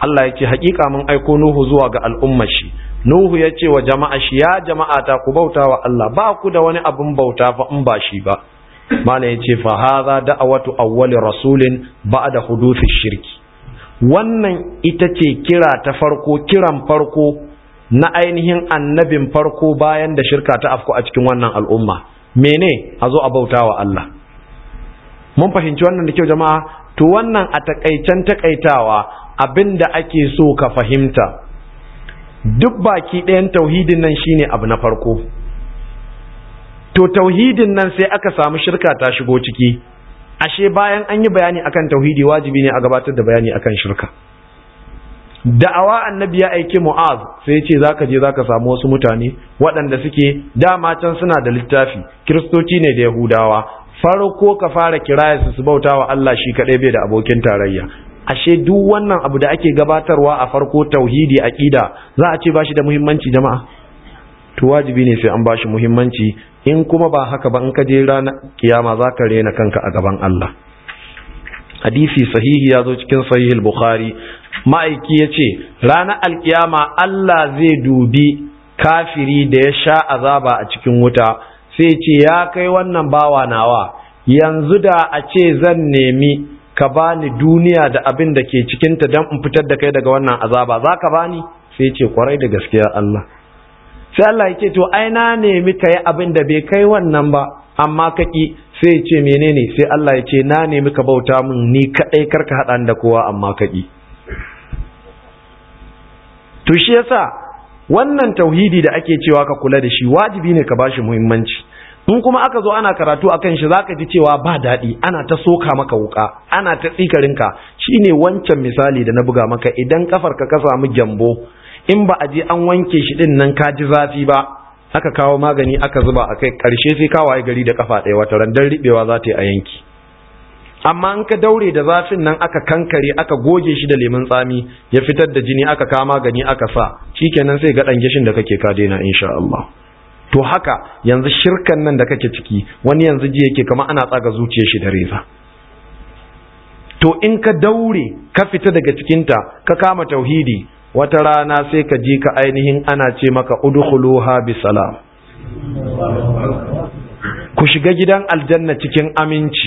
Allah ya ce haƙiƙa mun aiko Nuhu zuwa ga al'ummar shi. Nuhu ya ce wa jama'a shi, ya jama'ata ku bauta wa Allah, ba ku da wani abin bauta fa in ba shi ba. Malam ya ce fa hadha da'awatu awwali rasulin ba'da hudufi shirki. Wannan ita ce kira ta farko, kiran farko na ainihin annabin farko bayan da shirka ta afku a cikin wannan al'umma. Mene? A zo a bauta wa Allah. Mun fahimci wannan da kyau jama'a? To wannan a takaicen takaitawa abinda ake so ka fahimta. Duk baki ɗayan tauhidin nan shine abu na farko. To tauhidin nan sai aka samu shirka ta shigo ciki. Ashe bayan an yi bayani akan tauhidi wajibi ne a gabatar da bayani akan shirka. Da'awa annabi ya aike Mu'az sai ce zaka je zaka samu wasu mutane waɗanda suke dama can suna da littafi, Kiristoci ne da Yahudawa. Farko ka fara kiraya su su bauta wa Allah shi kaɗai bai da abokin tarayya. Ashe duk wannan abu da ake gabatarwa a farko tauhidi aqida za a ce bashi da muhimmanci jama'a? To wajibi ne sai an bashi muhimmanci, in kuma ba haka ba in ka je ranar kiyama za ka rena kanka a gaban Allah. Hadisi sahihi ya zo cikin sahihul Bukhari, ma'aiki ya ce ranar alkiyama Allah zai dubi kafiri da ya sha azaba a cikin wuta sai ce ya kai wannan bawa nawa, yanzu da a ce zan nemi ka bani duniya da abin da ke cikinta don in fitar da kai daga wannan azaba, za ka bani? Sai ce kwarai da gaskiya Allah. Sai Allah ya ce to ai na nemi ka yi abin da bai kai wannan ba amma ka ki. Sai ce menene? Sai Allah ya ce na nemi ka bauta min ni kadai karka hada da kowa amma ka ki. To shi yasa wannan tauhidi da ake cewa ka kula da shi wajibi ne ka bashi muhimmanci. In kuma aka zo ana karatu akan shi zaka ji cewa ba daɗi, ana ta soka maka wuka, ana ta tsikarinka. Shine wancan misali da na buga maka, idan kafarka ka samu gyambo in ba a je an wanke shi din nan ka ji zafi ba, aka kawo magani aka zuba a kai, karshe sai ka waye gari da kafa ɗaya wata ran dan riɓewa za ta yi a yanki. Amma in ka daure da zafin nan aka kankare aka goge shi da lemun tsami ya fitar da jini aka kawo magani aka sa, shikenan sai ga ɗan gishin da kake ka daina insha Allah. To haka yanzu shirkan nan da kake ciki wani yanzu ji yake kama ana tsaga zuciyar shi da reza. To in ka daure ka fita daga cikinta ka kama tauhidi, wata rana sai ka ji ka ainihin ana ce maka udkhuluha bisalam, ku shiga gidan aljanna cikin aminci.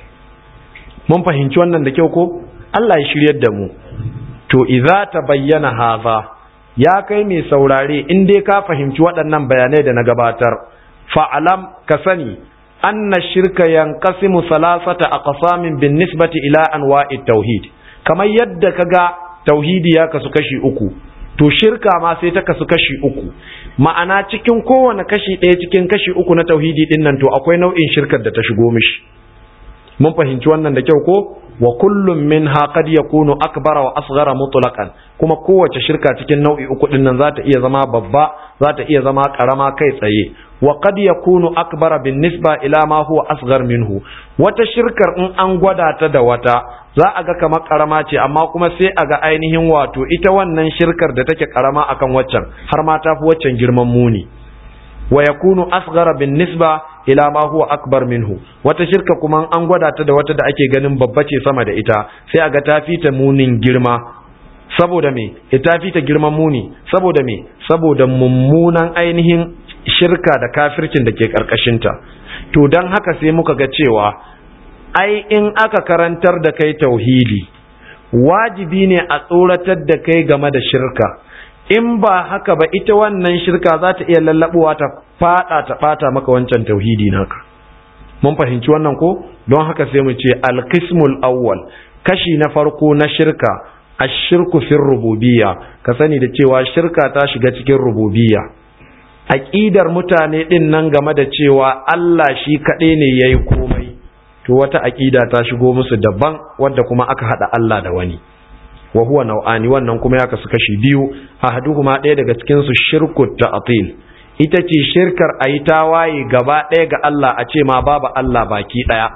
Mun fahimci wannan da kyau ko? Allah ya shiryar da mu. To idza tabayyana hadha, ya kai mai saurare in dai ka fahimci waɗannan bayanai da na gabatar, fa'alam ka sani anna shirka yanqasimu salasata aqsamin bin nisbati ila anwa'it tauhid. Kamar yadda kaga tauhidi ya kasu kashi uku, to shirka ma sai ta kasu kashi uku. Ma'ana cikin kowane kashi ɗaya cikin kashi uku na tauhidi din nan to akwai nau'in shirkar da ta shigo mishi. Mun fahimci wannan da kyau ko? Wa kullum minha qad yakunu akbara wa asghara mutlaqan, kuma kowace shirka cikin nau'i uku din nan za ta iya zama babba, za ta iya zama karama kai tsaye. Wa qad yakunu akbara bin nisba ila ma huwa asghar minhu. Wata shirkar in an gwada ta da wata za a ga kamar karama ce, amma kuma sai a ga ainihin wato ita wannan shirkar da take karama akan waccan har ma ta fi waccan girman muni. Wa yakunu asghara bin nisba ila ma huwa akbar minhu. Wata shirka kuma an gwada ta da wata da ake ganin babba ce sama da ita, sai aga ta fita munin girma. Saboda me? Ita fita girman muni. Saboda me? Saboda mummunan ainihin shirka da kafircin da ke karkashin ta. To dan haka sai muka ga cewa ai in aka karantar da kai tauhidi, wajibi ne a tsoratar da kai game da shirka. In ba haka ba ita wannan shirka za ta iya lallabuwa ta fada ta bata maka wancan tauhidi naka. Mun fahimci wannan ko? Don haka sai mu ce al-qismul awwal, kashi na farko na shirka, ash-shirku fi rububiyya. Ka sani da cewa shirka ta shiga cikin rububiyya. Aqidar mutane din nan game da cewa Allah shi kadai ne yayi komai, to wata aqida ta shigo musu daban wanda kuma aka hada Allah da wani. Wa huwa nau'ani, wannan kuma ya kasu kashi biyu. Ahaduhuma, ɗaya daga cikin su shirku ta'til, ita ce shirkar ayi tawaye gaba ɗaya ga Allah, a ce ma babu Allah baki ɗaya.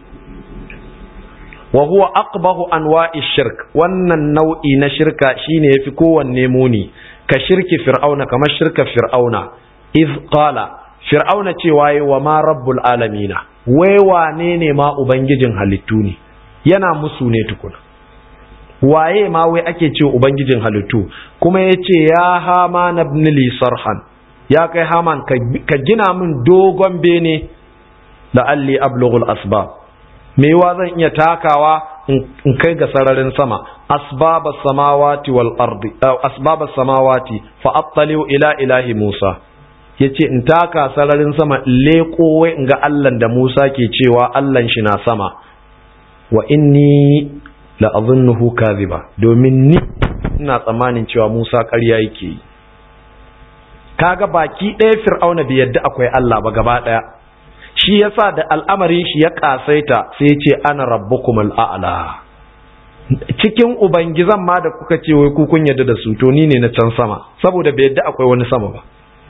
Wa huwa aqbahu anwa'i shirk, wannan nau'i na shirka shine yafi kowanne muni. Ka shirki fir'auna, kamar shirka fir'auna. Iz qala, fir'auna cewa yi wa ma rabbul alamina, wai wane ne ma ubangijin halittu ne? Yana musu ne tukuna. waye ma wai ake ce ubangijin halittu? Kuma yace ya Haman ibn li sarhan, ya kai Haman ka gina min dogon bene la'alli ablughul asbab, me yawa zan iya takawa in kai ga sararin sama, asbabas samawati wal ardi asbabas samawati fa attaliu ila ilahi Musa, yace in taka sararin sama leko wai in ga Allah da Musa ke cewa Allah shi na sama, wa inni la azunnuhu kadhiba, domin ni ina tsammanin cewa Musa ƙarya yake yi. Kaga baki ɗaya Fir'auna bai yadda akwai Allah ba gaba ɗaya, shi yasa da al'amarin shi ya kasaita sai ya ce ana rabbukumul a'la, cikin ubangizan ma da kuka ce wai ku kun yadda da su, to ni ne na can sama, saboda bai yadda akwai wani sama ba.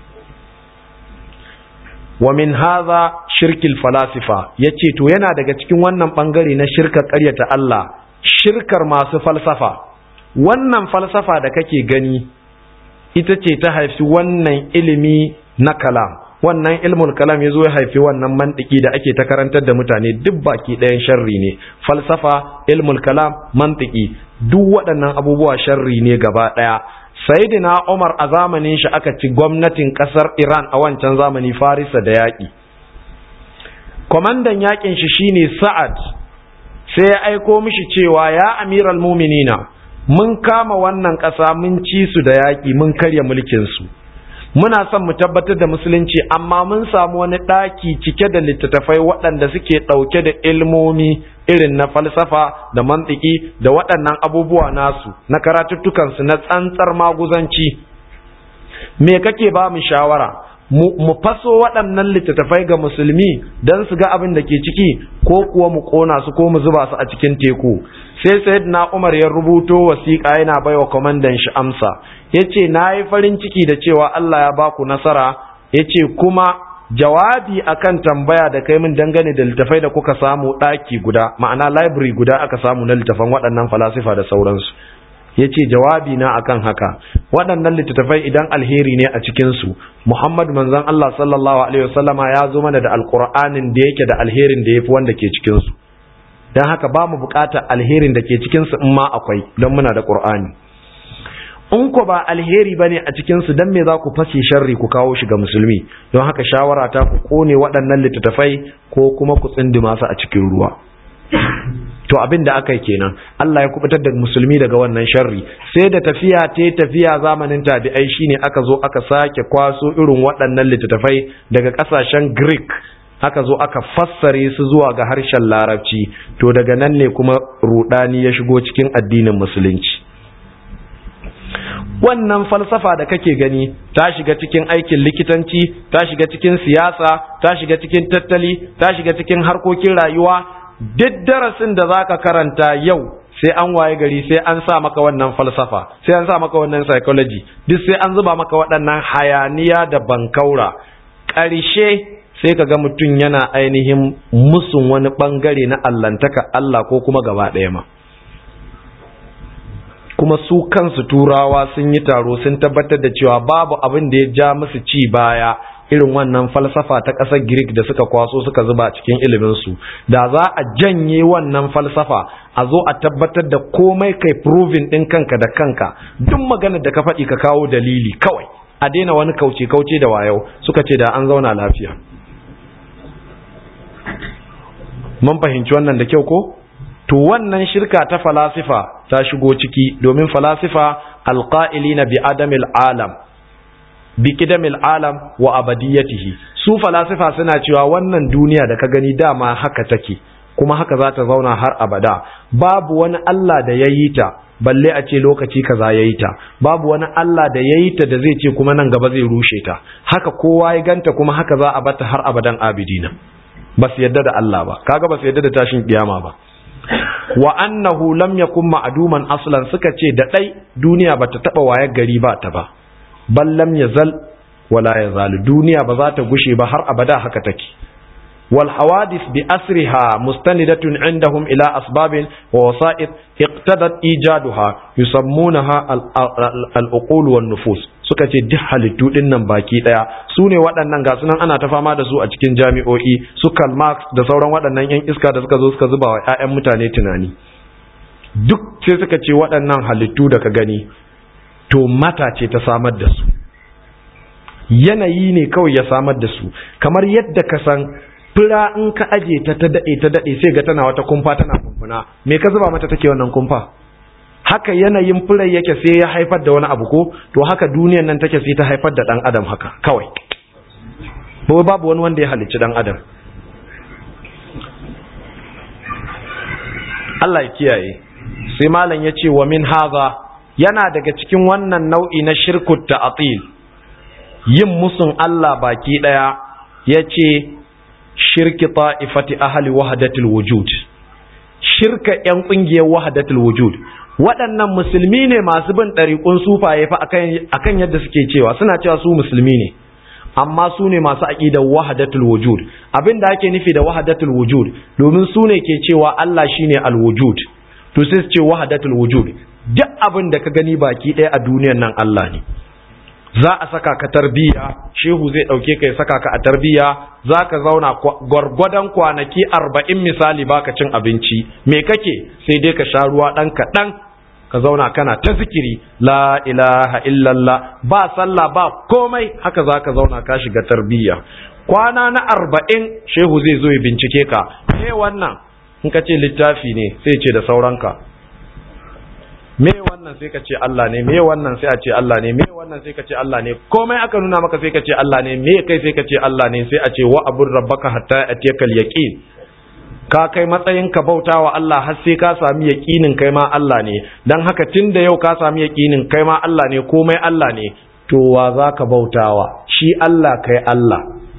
Wa min hadha shirkil falasifa, yace to yana daga cikin wannan bangare na shirka ƙaryata Allah, shirkar masu falsafa. Wannan falsafa da kake gani ita ce ta haifi wannan ilimi na kalam, wannan ilmul kalam ya zo ya haifi wannan mantiki da ake ta karantar da mutane, duk baki ɗayan sharri ne. Falsafa, ilmul kalam, mantiki, duk waɗannan abubuwa sharri ne gaba ɗaya. Sayyidina Umar a zamanin shi aka ci gwamnatin ƙasar Iran a wancan zamani, Farisa da yaƙi. Kwamandan yaƙin shi shine Sa'ad, sai ya aiko mishi cewa ya amiral muminina, mun kama wannan ƙasa mun ci su da yaƙi mun karya mulkinsu, muna son mu tabbatar da musulunci, amma mun samu wani ɗaki cike da littattafai waɗanda suke ɗauke da ilmomi irin na falsafa da mantiki da waɗannan abubuwa nasu na karatuttukansu na tsantsar maguzanci. Me kake ba mu shawara? mu faso waɗannan littattafai ga musulmi don su ga abin da ke ciki, ko kuwa mu ƙona su ko mu zuba su a cikin teku? Sai sayyidina Umar ya rubuto wasiƙa yana baiwa kwamandan shi amsa, yace nayi farin ciki da cewa Allah ya baku nasara, yace kuma jawabi akan tambaya da kai min dangane da littafai da kuka samu ɗaki guda, ma'ana library guda aka samu na littafan waɗannan falasifa da sauransu. yace jawabi na akan haka, waɗannan littattafai idan alheri ne a cikin su, Muhammad manzon Allah sallallahu alaihi wasallama ya zo mana da alqur'anin da yake da alherin da yafi wanda ke cikin su, dan haka ba mu buƙatar alherin da ke cikin su in ma akwai, dan muna da qur'ani. In ko ba alheri bane a cikin su, dan me za ku fashe sharri ku kawo shi ga musulmi? Don haka shawara ta ku kone waɗannan littattafai ko kuma ku tsindima su a cikin ruwa. To abin da aka yi kenan, Allah ya kubutar da musulmi daga wannan sharri. Sai da tafiya ta tafiya zamanin tabi'ai shine aka zo aka sake kwaso irin waɗannan littattafai daga ƙasashen Greek, aka zo aka fassare su zuwa ga harshen Larabci. To daga nan ne kuma rudani ya shigo cikin addinin musulunci. Wannan falsafa da kake gani ta shiga cikin aikin likitanci, ta shiga cikin siyasa, ta shiga cikin tattali, ta shiga cikin harkokin rayuwa. Duk darasin da zaka karanta yau sai an waye gari sai an sa maka wannan falsafa, sai an sa maka wannan psychology, duk sai an zuba maka waɗannan hayaniya da bankaura. Ƙarshe sai ka ga mutum yana ainihin musun wani ɓangare na allantaka Allah ko kuma gaba ɗaya ma. Kuma su kansu turawa sun yi taro sun tabbatar da cewa babu abin da ya ja musu ci baya irin wannan falsafa ta ƙasar Greek da suka kwaso suka zuba cikin iliminsu. Da za a janye wannan falsafa a zo a tabbatar da komai kai proving ɗin kanka da kanka, duk maganar da ka faɗi ka kawo dalili kawai, a daina wani kauce-kauce da wayo, suka ce da an zauna lafiya. Mun fahimci wannan da kyau ko? To wannan shirka ta falasifa ta shigo ciki, domin falasifa alqa'ilina bi adamil alam bi qidamil alam wa abadiyatihi, su falasifa suna cewa wannan duniya da ka gani dama haka take kuma haka za ta zauna har abada, babu wani Allah da yayi ta balle a ce lokaci kaza yayi ta, babu wani Allah da yayi ta da zai ce kuma nan gaba zai rushe ta, haka kowa ya ganta kuma haka za a bata har abadan abidina. Ba su yadda da Allah ba, kaga ba su yadda da tashin kiyama ba. Wa annahu lam yakun ma'duman aslan, suka ce da dai duniya bata taba wayar gari ba ta ba, bal lam yazal wala yazal, duniya ba za ta gushe ba har abada haka take. Wal hawadith bi asriha mustanidatun indahum ila asbabin wa wasa'id iqtadat ijaduha yusammunaha al uqul wan nufus, suka ce duk halittu din nan baki daya su ne waɗannan ga sunan ana ta fama da su a cikin jami'o'i, su Karl Marx da sauran waɗannan yan iska da suka zo suka zuba wa ƴaƴan mutane tunani. duk sai suka ce waɗannan halittu da ka gani to mata ce ta samar da su, yanayi ne kawai ya samar da su, kamar yadda ka san fura in ka aje ta ta daɗe ta daɗe sai ga tana wata kumfa tana kumfuna, me ka zuba mata take wannan kumfa? Haka yanayin furai yake sai ya haifar da wani abu ko to haka duniyan nan take sai ta haifar da ɗan adam haka kawai, ba babu wani wanda ya halicci ɗan adam. Allah ya kiyaye. Sai malam ya ce wa min haza, yana daga cikin wannan nau'i na shirkut ta'atil, yin musun Allah baki daya, yace shirki ta'ifati ahli wahdatul wujud, shirka yan kungiyar wahdatul wujud. Waɗannan musulmi ne masu bin ɗariƙun sufaye fa akan akan yadda suke cewa, suna cewa su musulmi ne, amma su ne masu aqidar wahdatul wujud. Abin da ake nufi da wahdatul wujud, domin su ne ke cewa Allah shine al-wujud, to sai su ce wahdatul wujud, duk abin da ka gani baki ɗaya a duniyar nan Allah ne. Za a saka ka tarbiya, shehu zai ɗauke ka ya saka ka a tarbiya, za ka zauna gwargwadon kwanaki arba'in misali baka cin abinci, me kake sai dai ka sha ruwa ɗan kaɗan, ka zauna kana ta zikiri la ilaha illallah, ba sallah ba komai, haka za ka zauna ka shiga tarbiya. Kwana na arba'in shehu zai zo ya bincike ka, me wannan in ka ce littafi ne sai ce da sauranka, me wannan sai ka ce Allah ne, me wannan sai a ce Allah ne, me wannan sai ka ce Allah ne, komai aka nuna maka sai ka ce Allah ne, me kai sai ka ce Allah ne, sai a ce wa abur rabbaka hatta atiyakal yaqin. Ka kai matsayin ka bautawa Allah har sai ka sami yaqinin kai ma Allah ne, dan haka tunda yau ka sami yaqinin kai ma Allah ne, komai Allah ne, to wa zaka bautawa? Shi Allah kai Allah.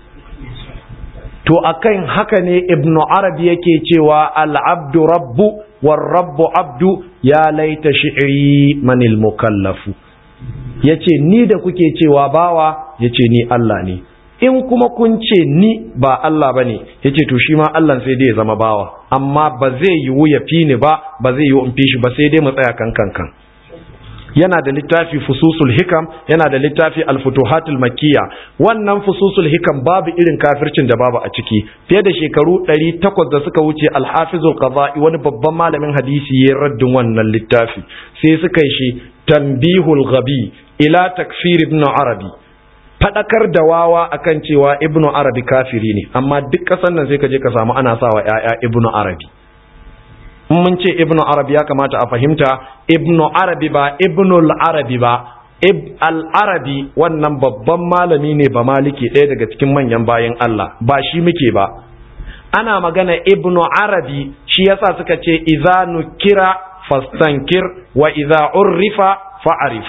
To akan haka ne Ibn Arabi yake cewa al-abdu rabbu war rabbu abdu ya laita shi'ri manil mukallafu. Yace ni da kuke cewa bawa, yace ni Allah ne. In kuma kun ce ni ba Allah bane, yace to shi ma Allah sai dai ya zama bawa, amma ba zai yiwu ya fi ni ba, ba zai yiwu in fi shi ba, sai dai mu tsaya kan kan kan. Yana da littafi fususul hikam, yana da littafi al-futuhatul makkiya. Wannan fususul hikam babu irin kafircin da babu a ciki. Fiye da shekaru ɗari takwas da suka wuce al-hafizul qada'i, wani babban malamin hadisi ya raddin wannan littafi, sai suka yi shi tanbihul ghabi ila takfir ibn arabi, fadakar da wawa akan cewa ibn arabi kafiri ne, amma duk kasan nan sai ka je ka samu ana sawa yaya ibn arabi. Mun ce ibnu arabi ya kamata a fahimta ibnu arabi ba ibnul arabi ba, al arabi wannan babban malami ne ba maliki, ɗaya daga cikin manyan bayan Allah, ba shi muke ba. Ana magana ibnu arabi, shi yasa suka ce idza nukira fastankir wa idza urrifa fa'arif.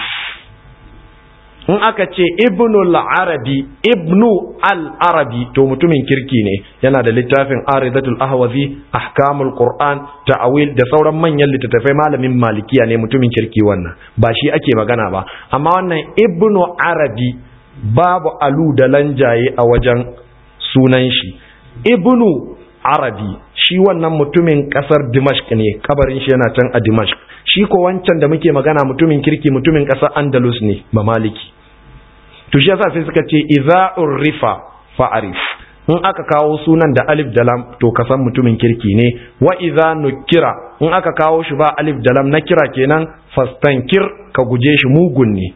In aka ce ibnu al-arabi, ibnu al-arabi, to mutumin kirki ne, yana da littafin aridatul ahwazi, ahkamul qur'an, ta'awil da sauran manyan littattafai, malamin malikiya ne, mutumin kirki wannan, ba shi ake magana ba. Amma wannan ibnu arabi babu alu da lanjaye a wajen sunan shi. Ibnu arabi shi wannan mutumin kasar Dimashq ne, kabarin shi yana can a Dimashq. Shi ko wancan da muke magana mutumin kirki, mutumin kasar Andalus ne, ba maliki. To shi yasa sai suka ce idza urrifa fa'arif, in aka kawo sunan da alif da lam to ka san mutumin kirki ne. Wa idza nukira, in aka kawo shi ba alif da lam na kira kenan, fastankir ka guje shi, mugun ne.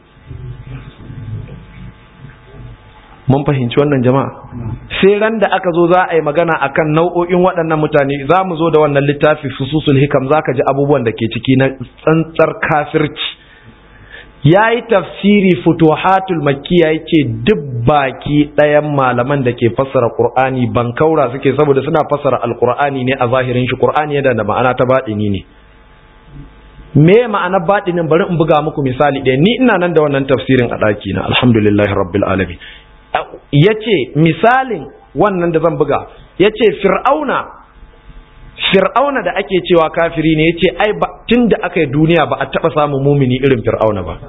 Mun fahimci wannan jama'a? Sai ran da aka zo za a yi magana akan nau'o'in waɗannan mutane, za mu zo da wannan littafi fususul hikam, zaka ji abubuwan da ke ciki na tsantsar kafirci. Ya yi tafsiri futuhatul makkiya, ya ce duk baki ɗayan malaman da ke fassara ƙur'ani ban kaura suke, saboda suna fassara alƙur'ani ne a zahirin shi, ƙur'ani yana da ma'ana ta baɗini ne. Me ma'ana baɗinin? Bari in buga muku misali ɗaya, ni ina nan da wannan tafsirin a ɗaki na, alhamdulillahi rabbil alamin. Ya ce misalin wannan da zan buga, ya ce fir'auna Fir'auna da ake cewa kafiri ne, yace ai tun da aka yi duniya ba a taba samun mumini irin Fir'auna ba.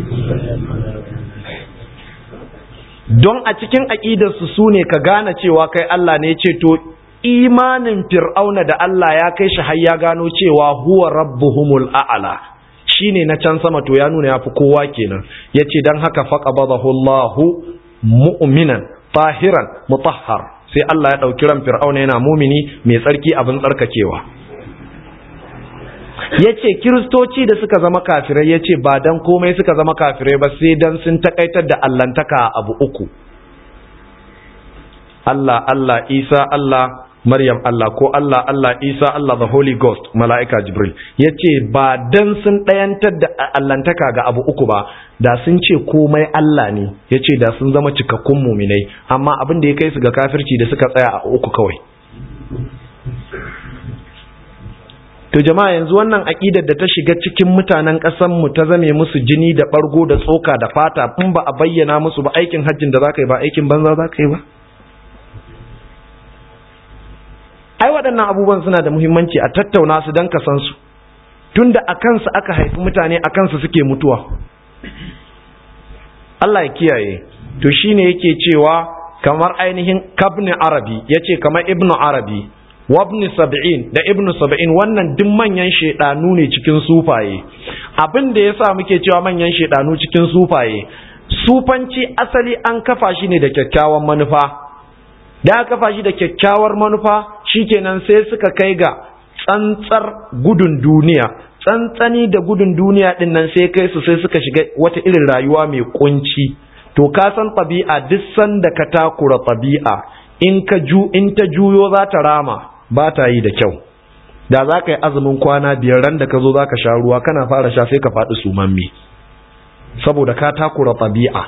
Don a cikin aqidar su sune ka gane cewa kai Allah ne, yace to imanin Fir'auna da Allah ya kai shi har ya gano cewa huwa rabbuhumul a'la, shine na can sama, to ya nuna yafi kowa kenan. Yace dan haka faqabadahu Allahu mu'minan tahiran mutahhar, sai Allah ya ɗauki ran Fir'auna yana mumini mai tsarki abin tsarkakewa. yace kiristoci da suka zama kafirai yace ba dan komai suka zama kafirai ba sai dan sun takaitar da allantaka abu uku, Allah Allah Isa Allah Maryam Allah, ko Allah Allah Isa Allah the Holy Ghost mala'ika Jibril. Yace ba dan sun ɗayantar da allantaka ga abu uku ba, da sun ce komai Allah ne, yace da sun zama cikakkun muminai, amma abin da ya kai su ga kafirci da suka tsaya a uku kawai. To jama'a, yanzu wannan aƙidar da ta shiga cikin mutanen ƙasar mu ta zame musu jini da ɓargo da tsoka da fata, in ba a bayyana musu ba aikin hajjin da zaka yi ba aikin banza zaka yi ba. Ai waɗannan abubuwan suna da muhimmanci a tattauna su don ka san su, tunda a kansu aka haifi mutane, a kansu suke mutuwa. Allah ya kiyaye. To shine yake cewa kamar ainihin kabni arabi, yace kamar ibnu arabi wa ibn sab'in da ibnu sab'in, wannan duk manyan shedanu ne cikin sufaye. Abin da yasa muke cewa manyan shedanu cikin sufaye, sufanci asali an kafa shi ne da kyakkyawan manufa. Da aka kafa shi da kyakkyawar manufa, shikenan sai suka kai ga tsantsar gudun duniya, tsantsani da gudun duniya din nan sai kai su sai suka shiga wata irin rayuwa mai kunci. To ka san tabi'a, duk sanda ka takura tabi'a, in ka ju in ta juyo za ta rama, ba ta yi da kyau. Da za ka yi azumin kwana biyar, ran da ka zo za ka sha ruwa, kana fara sha sai ka faɗi sumamme, saboda ka takura tabi'a.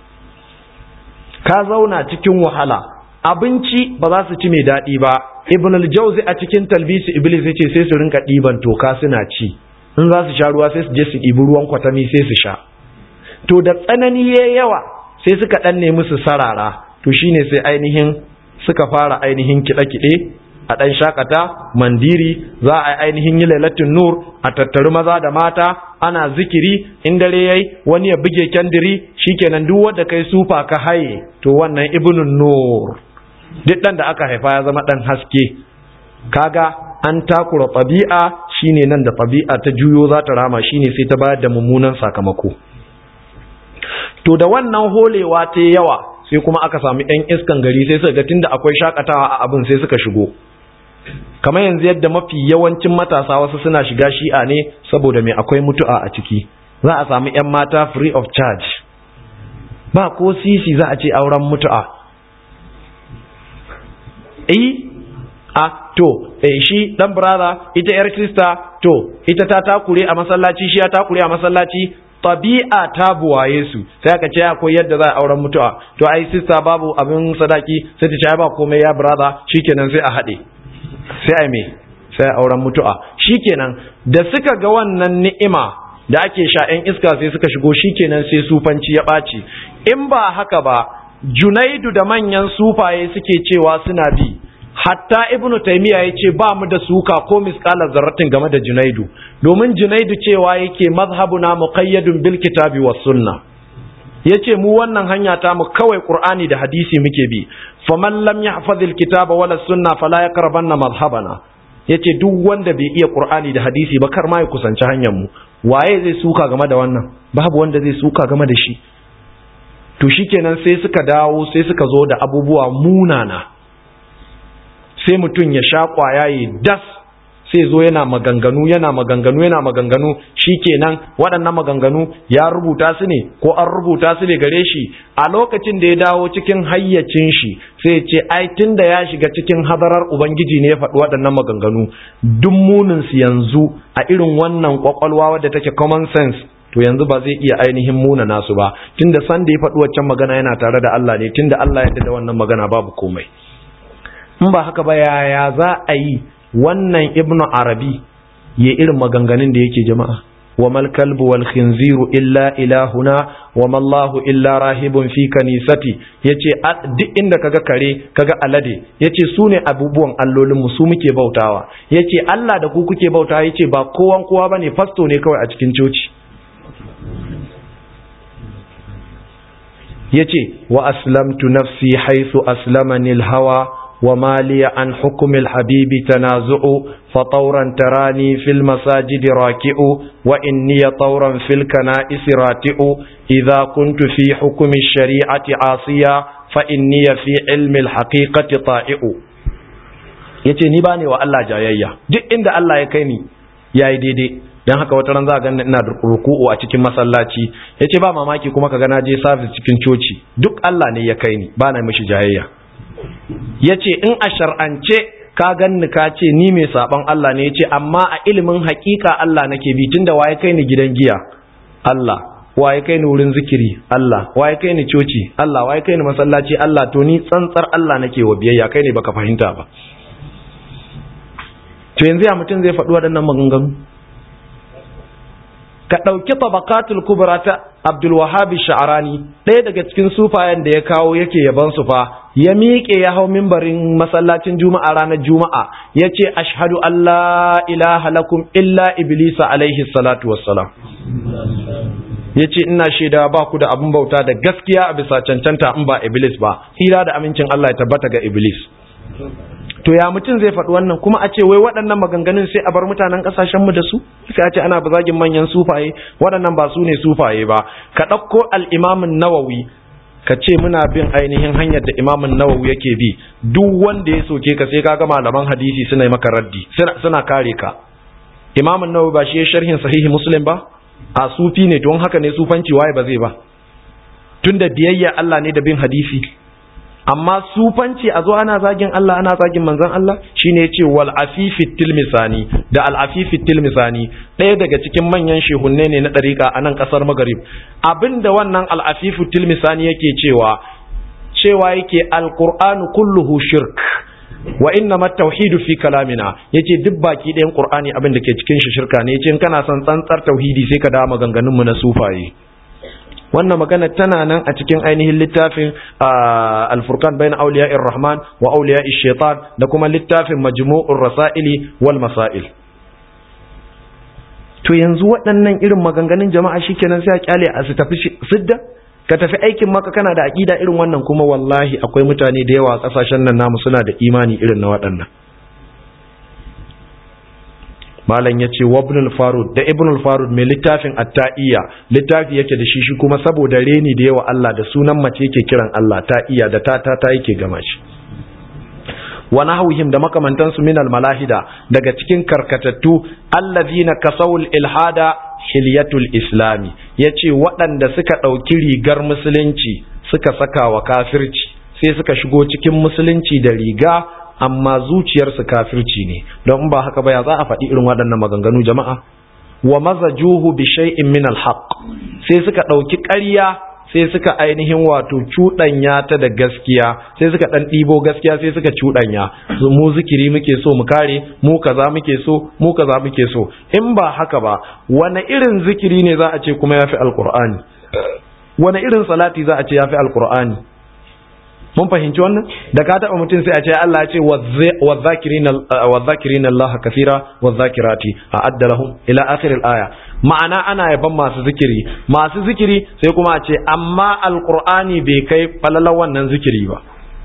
Ka zauna cikin wahala, abinci ba za su ci mai daɗi ba. Ibn al-Jawzi a cikin talbisi Iblis yace sai su rinka ɗiban toka suna ci, in za su sha ruwa sai su je su ɗibi ruwan kwatami sai su sha. To da tsanani yayi yawa sai suka ɗan nemi su sarara, to shine sai ainihin suka fara ainihin kiɗe-kiɗe, a ɗan shakata mandiri, za a yi ainihin yi lailatul nur, a tattaru maza da mata, ana zikiri, in dare yayi wani ya buge kyandiri, shikenan duk wanda kai sufa ka haye, to wannan ibnun nur. Duk ɗan da aka haifa ya zama ɗan haske. Kaga an takura ɗabi'a, shine nan da ɗabi'a ta juyo za ta rama, shine sai ta bayar da mummunan sakamako. To da wannan holewa ta yawa, sai kuma aka samu ƴan iskan gari, sai suka ga tunda akwai shakatawa a abin sai suka shigo. Kamar yanzu yadda mafi yawancin matasa wasu suna shiga shi'a ne saboda mai akwai mutu'a a ciki, za a samu ƴan mata free of charge, ba ko sisi za a ce auren mutu'a. Eh a to eh shi dan brother, ita yar sister, to ita ta takure a masallaci, shi ya takure a masallaci, tabi'a ta buwaye su, sai aka ce akwai yadda za a auren mutu'a. To ai sister babu abin sadaki, sai ta ce ba komai ya brother, shikenan sai a haɗe, sai ai me sai auren mutu'a. Shikenan da suka ga wannan ni'ima da ake sha, ƴan iska sai suka shigo, shikenan sai sufanci ya ɓaci. In ba haka ba, Junaidu da manyan sufaye suke cewa suna bi, hatta Ibn Taymiyyah yace ba mu da suka ko misqalar zarratin game da Junaidu, domin Junaidu cewa yake mazhabuna muqayyadun bil kitabi was sunnah. Yace mu wannan hanya ta mu kawai Qur'ani da hadisi muke bi, faman lam yahfazil kitaba wala sunnah fala yaqrabanna madhhabana. Yace duk wanda bai iya Qur'ani da hadisi ba kar ma ya kusanci hanyar mu. Waye zai suka game da wannan? Babu wanda zai suka game da shi. To shikenan sai suka dawo, sai suka zo da abubuwa munana. Sai mutum ya sha kwaya yi das, sai zo yana maganganu yana maganganu yana maganganu, shikenan waɗannan maganganu ya rubuta su ne ko an rubuta su ne gare shi. A lokacin da ya dawo cikin hayyacin shi, sai ce ai tunda ya shiga cikin hadarar ubangiji ne ya faɗi waɗannan maganganu, duk munin su yanzu a irin wannan kwakwalwa wadda take common sense, to yanzu ba zai iya ainihin muna nasu ba, tunda san da ya faɗi waccan magana yana tare da Allah ne, tunda Allah ya da wannan magana babu komai. In ba haka ba yaya za a yi wannan Ibnu Arabi ya irin maganganun da yake jama'a? Wa mal kalbu wal khinziru illa ilahuna wa mallahu illa rahibun fi kanisati. Yace duk inda kaga kare kaga alade, yace su ne abubuwan allolin mu, su muke bautawa. Yace Allah da ku kuke bautawa, yace ba kowan kowa bane, fasto ne kawai a cikin coci. Yace wa aslamtu nafsi haythu aslamani al-hawa وما لي عن حكم الحبيب تنازع فطورا تراني في المساجد راكع وإني طورا في الكنائس راتع إذا كنت في حكم الشريعة عاصيا فإني في علم الحقيقة طائع. yace ni bane wa Allah jayayya, duk inda Allah ya kai ni yayi daidai. Dan haka wata ran za a ganni ina da ruku'u a cikin masallaci, yace ba mamaki kuma kaga na je service cikin coci, duk Allah ne ya kai ni, ba na mishi jayayya. Yace in a shar'ance ka ganni ka ce ni mai saban Allah ne, yace amma a ilimin hakika Allah nake bi, tunda waye kai ni gidan giya Allah, waye kai ni wurin zikiri Allah, waye kai ni coci Allah, waye kai ni masallaci Allah, to ni tsantsar Allah nake wa biyayya, kai ne baka fahimta ba. To yanzu ya mutum zai faɗi waɗannan maganganu? Ka ɗauki tabaqatul kubra ta Abdul Wahhab Sha'rani, ɗaya daga cikin sufayen da ya kawo yake yaban su fa, ya miƙe ya hau mimbarin masallacin Juma'a ranar Juma'a, yace ashhadu an la ilaha lakum illa iblisa alaihi salatu wassalam. Yace ina shaida ba ku da abin bauta da gaskiya a bisa cancanta in ba iblis ba, tsira da amincin Allah ya tabbata ga iblis. To ya mutum zai faɗi wannan kuma a ce wai waɗannan maganganun sai a bar mutanen ƙasashen mu da su, sai a ce ana bazagin manyan sufaye, waɗannan ba su ne sufaye ba. Ka ɗauko al-Imam an-Nawawi ka ce muna bin ainihin hanyar da Imam an-Nawawi yake bi, duk wanda ya soke ka sai kaga malaman hadisi suna yi maka raddi, suna kare ka. Imam an-Nawawi ba shi ya sharhin sahihi Muslim ba? A sufi ne, don haka ne sufanci waye ba zai ba? Tunda biyayya Allah ne da bin hadisi. Amma sufanci a zo ana zagin Allah ana zagin manzon Allah, shine yace wal afifi tilmisani da al afifi tilmisani, ɗaya daga cikin manyan shehunne ne na dariƙa a nan ƙasar Maghrib. Abinda wannan al afifu tilmisani yake cewa cewa yake alqur'anu kulluhu shirk wa innama tauhidu fi kalamina, yace duk baki ɗayan qur'ani abin da ke cikin shi shirka ne, yace in kana son tsantsar tauhidi sai ka dawo maganganun mu na sufaye. Wannan magana tana nan a cikin ainihin littafin al-Furqan bayna awliya'ir rahman wa awliya'ish shaitan da kuma littafin majmu'ur rasaili wal masail. To yanzu waɗannan irin maganganun jama'a shikenan sai a kyale a su tafi sidda, ka tafi aikin maka kana da aqida irin wannan, kuma wallahi akwai mutane da yawa a kasashen nan namu suna da imani irin na waɗannan. Malam ya ce wa ibn al-Farud da ibn al-Farud mai littafin at-Ta'iyya, littafi yake da shi shi kuma saboda reni da yawa Allah da sunan mace yake kiran Allah Ta'iyya, da ta ta ta yake gama shi. Wa nahwihim da makamantan su min al-malahida daga cikin karkatattu allazina kasawul ilhada hilyatul islami, yace waɗanda suka ɗauki rigar musulunci suka saka wa kafirci, sai suka shigo cikin musulunci da riga amma zuciyarsu kafirci ne, don ba haka ba ya za a faɗi irin waɗannan maganganu jama'a. Wa mazajuhu bi shay'in min al-haqq, sai suka ɗauki ƙarya sai suka ainihin wato cuɗanya ta da gaskiya, sai suka ɗan ɗibo gaskiya sai suka cuɗanya, mu zikiri muke so mu kare, mu kaza muke so, mu kaza muke so. In ba haka ba, wani irin zikiri ne za a ce kuma yafi alqur'ani? Wani irin salati za a ce yafi alqur'ani? Mun fahimci wannan? Da ka taɓa mutum sai a ce Allah ya ce wadh-dhakirin Allah kathira wadh-dhakirati a'adda lahum ila akhir al-aya. Ma'ana ana yaban masu zikiri, masu zikiri sai kuma a ce amma alqur'ani bai kai falalan wannan zikiri ba.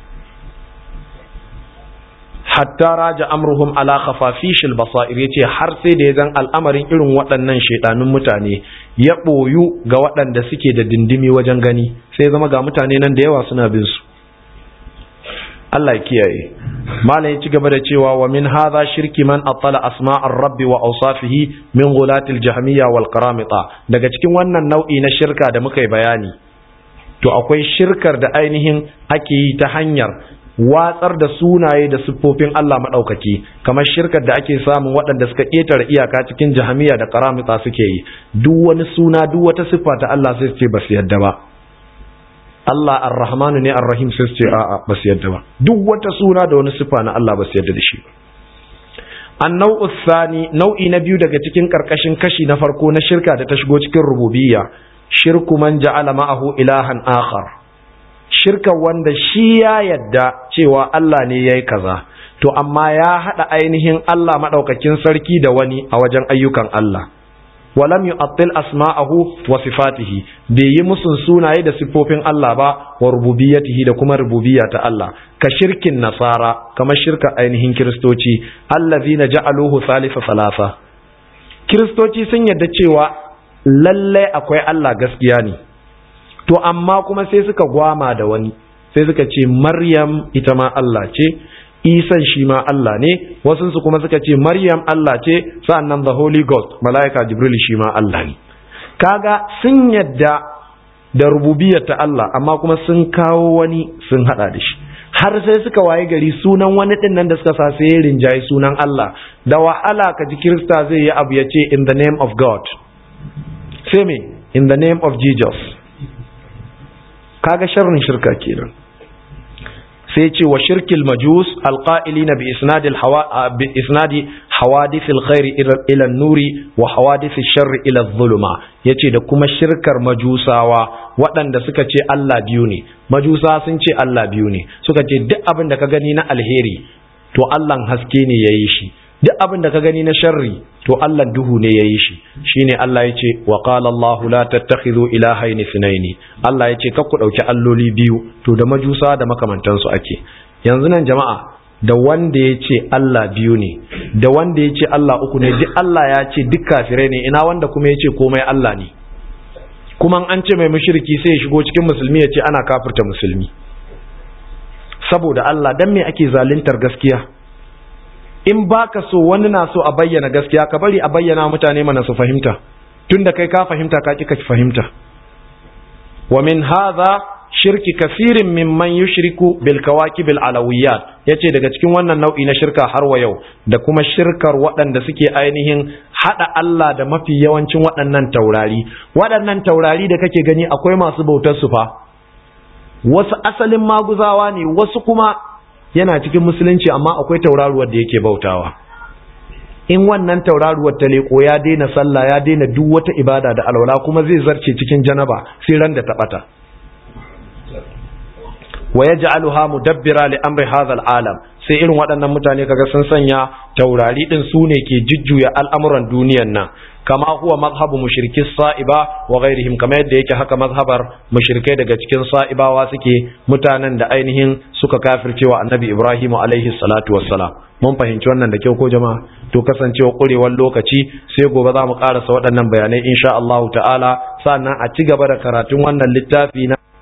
Hatta raja amruhum ala khafafishil basair, yace har sai da ya zan al'amarin irin waɗannan shaidanun mutane ya boyu ga waɗanda suke da dindimi wajen gani, sai zama ga mutane nan da yawa suna bin su. Allah ya kiyaye. Malam ya ci gaba da cewa wa min hadha shirki man attala asma'ar rabbi wa awsafihi min ghulatil jahmiyya wal qaramita, daga cikin wannan nau'i na shirka da muka yi bayani to akwai shirkar da ainihin ake yi ta hanyar watsar da sunaye da siffofin Allah madaukaki, kamar shirkar da ake samun waɗanda suka ƙetare iyaka cikin jahmiyya da qaramita suke yi. Duk wani suna duk wata siffa ta Allah sai su ce ba su yadda ba. Allah ar-Rahmanu ne ar-Rahim sai su ce a'a ba su yadda ba. Duk wata suna da wani sifa na Allah ba su yadda da shi ba. An-naw'u thani, nau'i na biyu daga cikin karkashin kashi na farko na shirka da ta shigo cikin rububiyya, shirku man ja'ala ma'ahu ilahan akhar. Shirka wanda shi ya yadda cewa Allah ne yayi kaza, to amma ya hada ainihin Allah madaukakin sarki da wani a wajen ayyukan Allah. Walam yu'attil asma'ahu wa sifatihi, bai yi musun sunaye da siffofin Allah ba, wa rububiyyatihi da kuma rububiyya ta Allah, ka shirkin nasara, kamar shirka ainihin kiristoci, allazina ja'aluhu thalitha thalatha. Kiristoci sun yadda cewa lalle akwai Allah gaskiya ne, to amma kuma sai suka gwama da wani, sai suka ce Maryam ita ma Allah ce, Isan shi ma Allah ne, wasu su kuma suka ce Maryam Allah ce, sa'annan the Holy Ghost mala'ika Jibril shi ma Allah ne. Kaga sun yadda da rububiyar ta Allah amma kuma sun kawo wani sun hada da shi, har sai suka waye gari sunan wani din nan da suka sa sai rinjaye sunan Allah. Da wahala ka ji Kirista zai yi abu ya ce in the name of God, sai me in the name of Jesus. Kaga sharrin shirka kenan. sai ce wa shirkil majus alqa'ilina bi isnadi alhawa bi isnadi hawadith alkhair ila an-nuri wa hawadith ash-sharr ila adh-dhuluma, yace da kuma shirkar majusawa waɗanda suka ce Allah biyu ne. Majusa sun ce Allah biyu ne, suka ce duk abin da ka gani na alheri to Allah haske ne yayi shi, duk abin da ka gani na sharri to Allah duhu ne yayi shi. Shine Allah yace wa qala Allah la tattakhidhu ilahayn ithnayn, Allah yace kar ku dauki alloli biyu. To da majusa da makamantan su ake yanzu nan jama'a, da wanda yace Allah biyu ne da wanda yace Allah uku ne, duk Allah ya ce duk kafirai ne, ina wanda kuma yace komai Allah ne. Kuma an ce mai mushriki sai ya shigo cikin musulmi yace ana kafirta musulmi. Saboda Allah, dan me ake zaluntar gaskiya? In baka so wani na so a bayyana gaskiya, ka bari a bayyana mutane mana su fahimta, tunda kai ka fahimta ka ki ka fahimta. Wa min hadha shirki kafirin mimman yushriku bil kawakib al alawiyat, yace daga cikin wannan nau'i na shirka har wa yau da kuma shirkar waɗanda suke ainihin hada Allah da mafi yawancin waɗannan taurari. Waɗannan taurari da kake gani akwai masu bautar su fa, wasu asalin maguzawa ne, wasu kuma yana cikin musulunci amma akwai tauraruwar da yake bautawa. In wannan tauraruwar ta leko ya daina sallah, ya daina duk wata ibada da alwala, kuma zai zarce cikin janaba sai ran da ta bata. Wa yaj'aluha mudabbira li amri hadha al-alam, sai irin waɗannan mutane kaga sun sanya taurari din su ne ke jujjuya al'amuran duniyar nan, kama huwa mazhabu mushriki sa'iba wa ghairihim, kama yadda yake haka mazhabar mushrikai daga cikin sa'ibawa suke, mutanen da ainihin suka kafircewa annabi Ibrahim alaihi salatu wassalam. Mun fahimci wannan da kyau ko jama'a? To kasancewa kurewar lokaci, sai gobe za mu karasa waɗannan bayanai insha Allah ta'ala, sannan a ci gaba da karatun wannan littafi na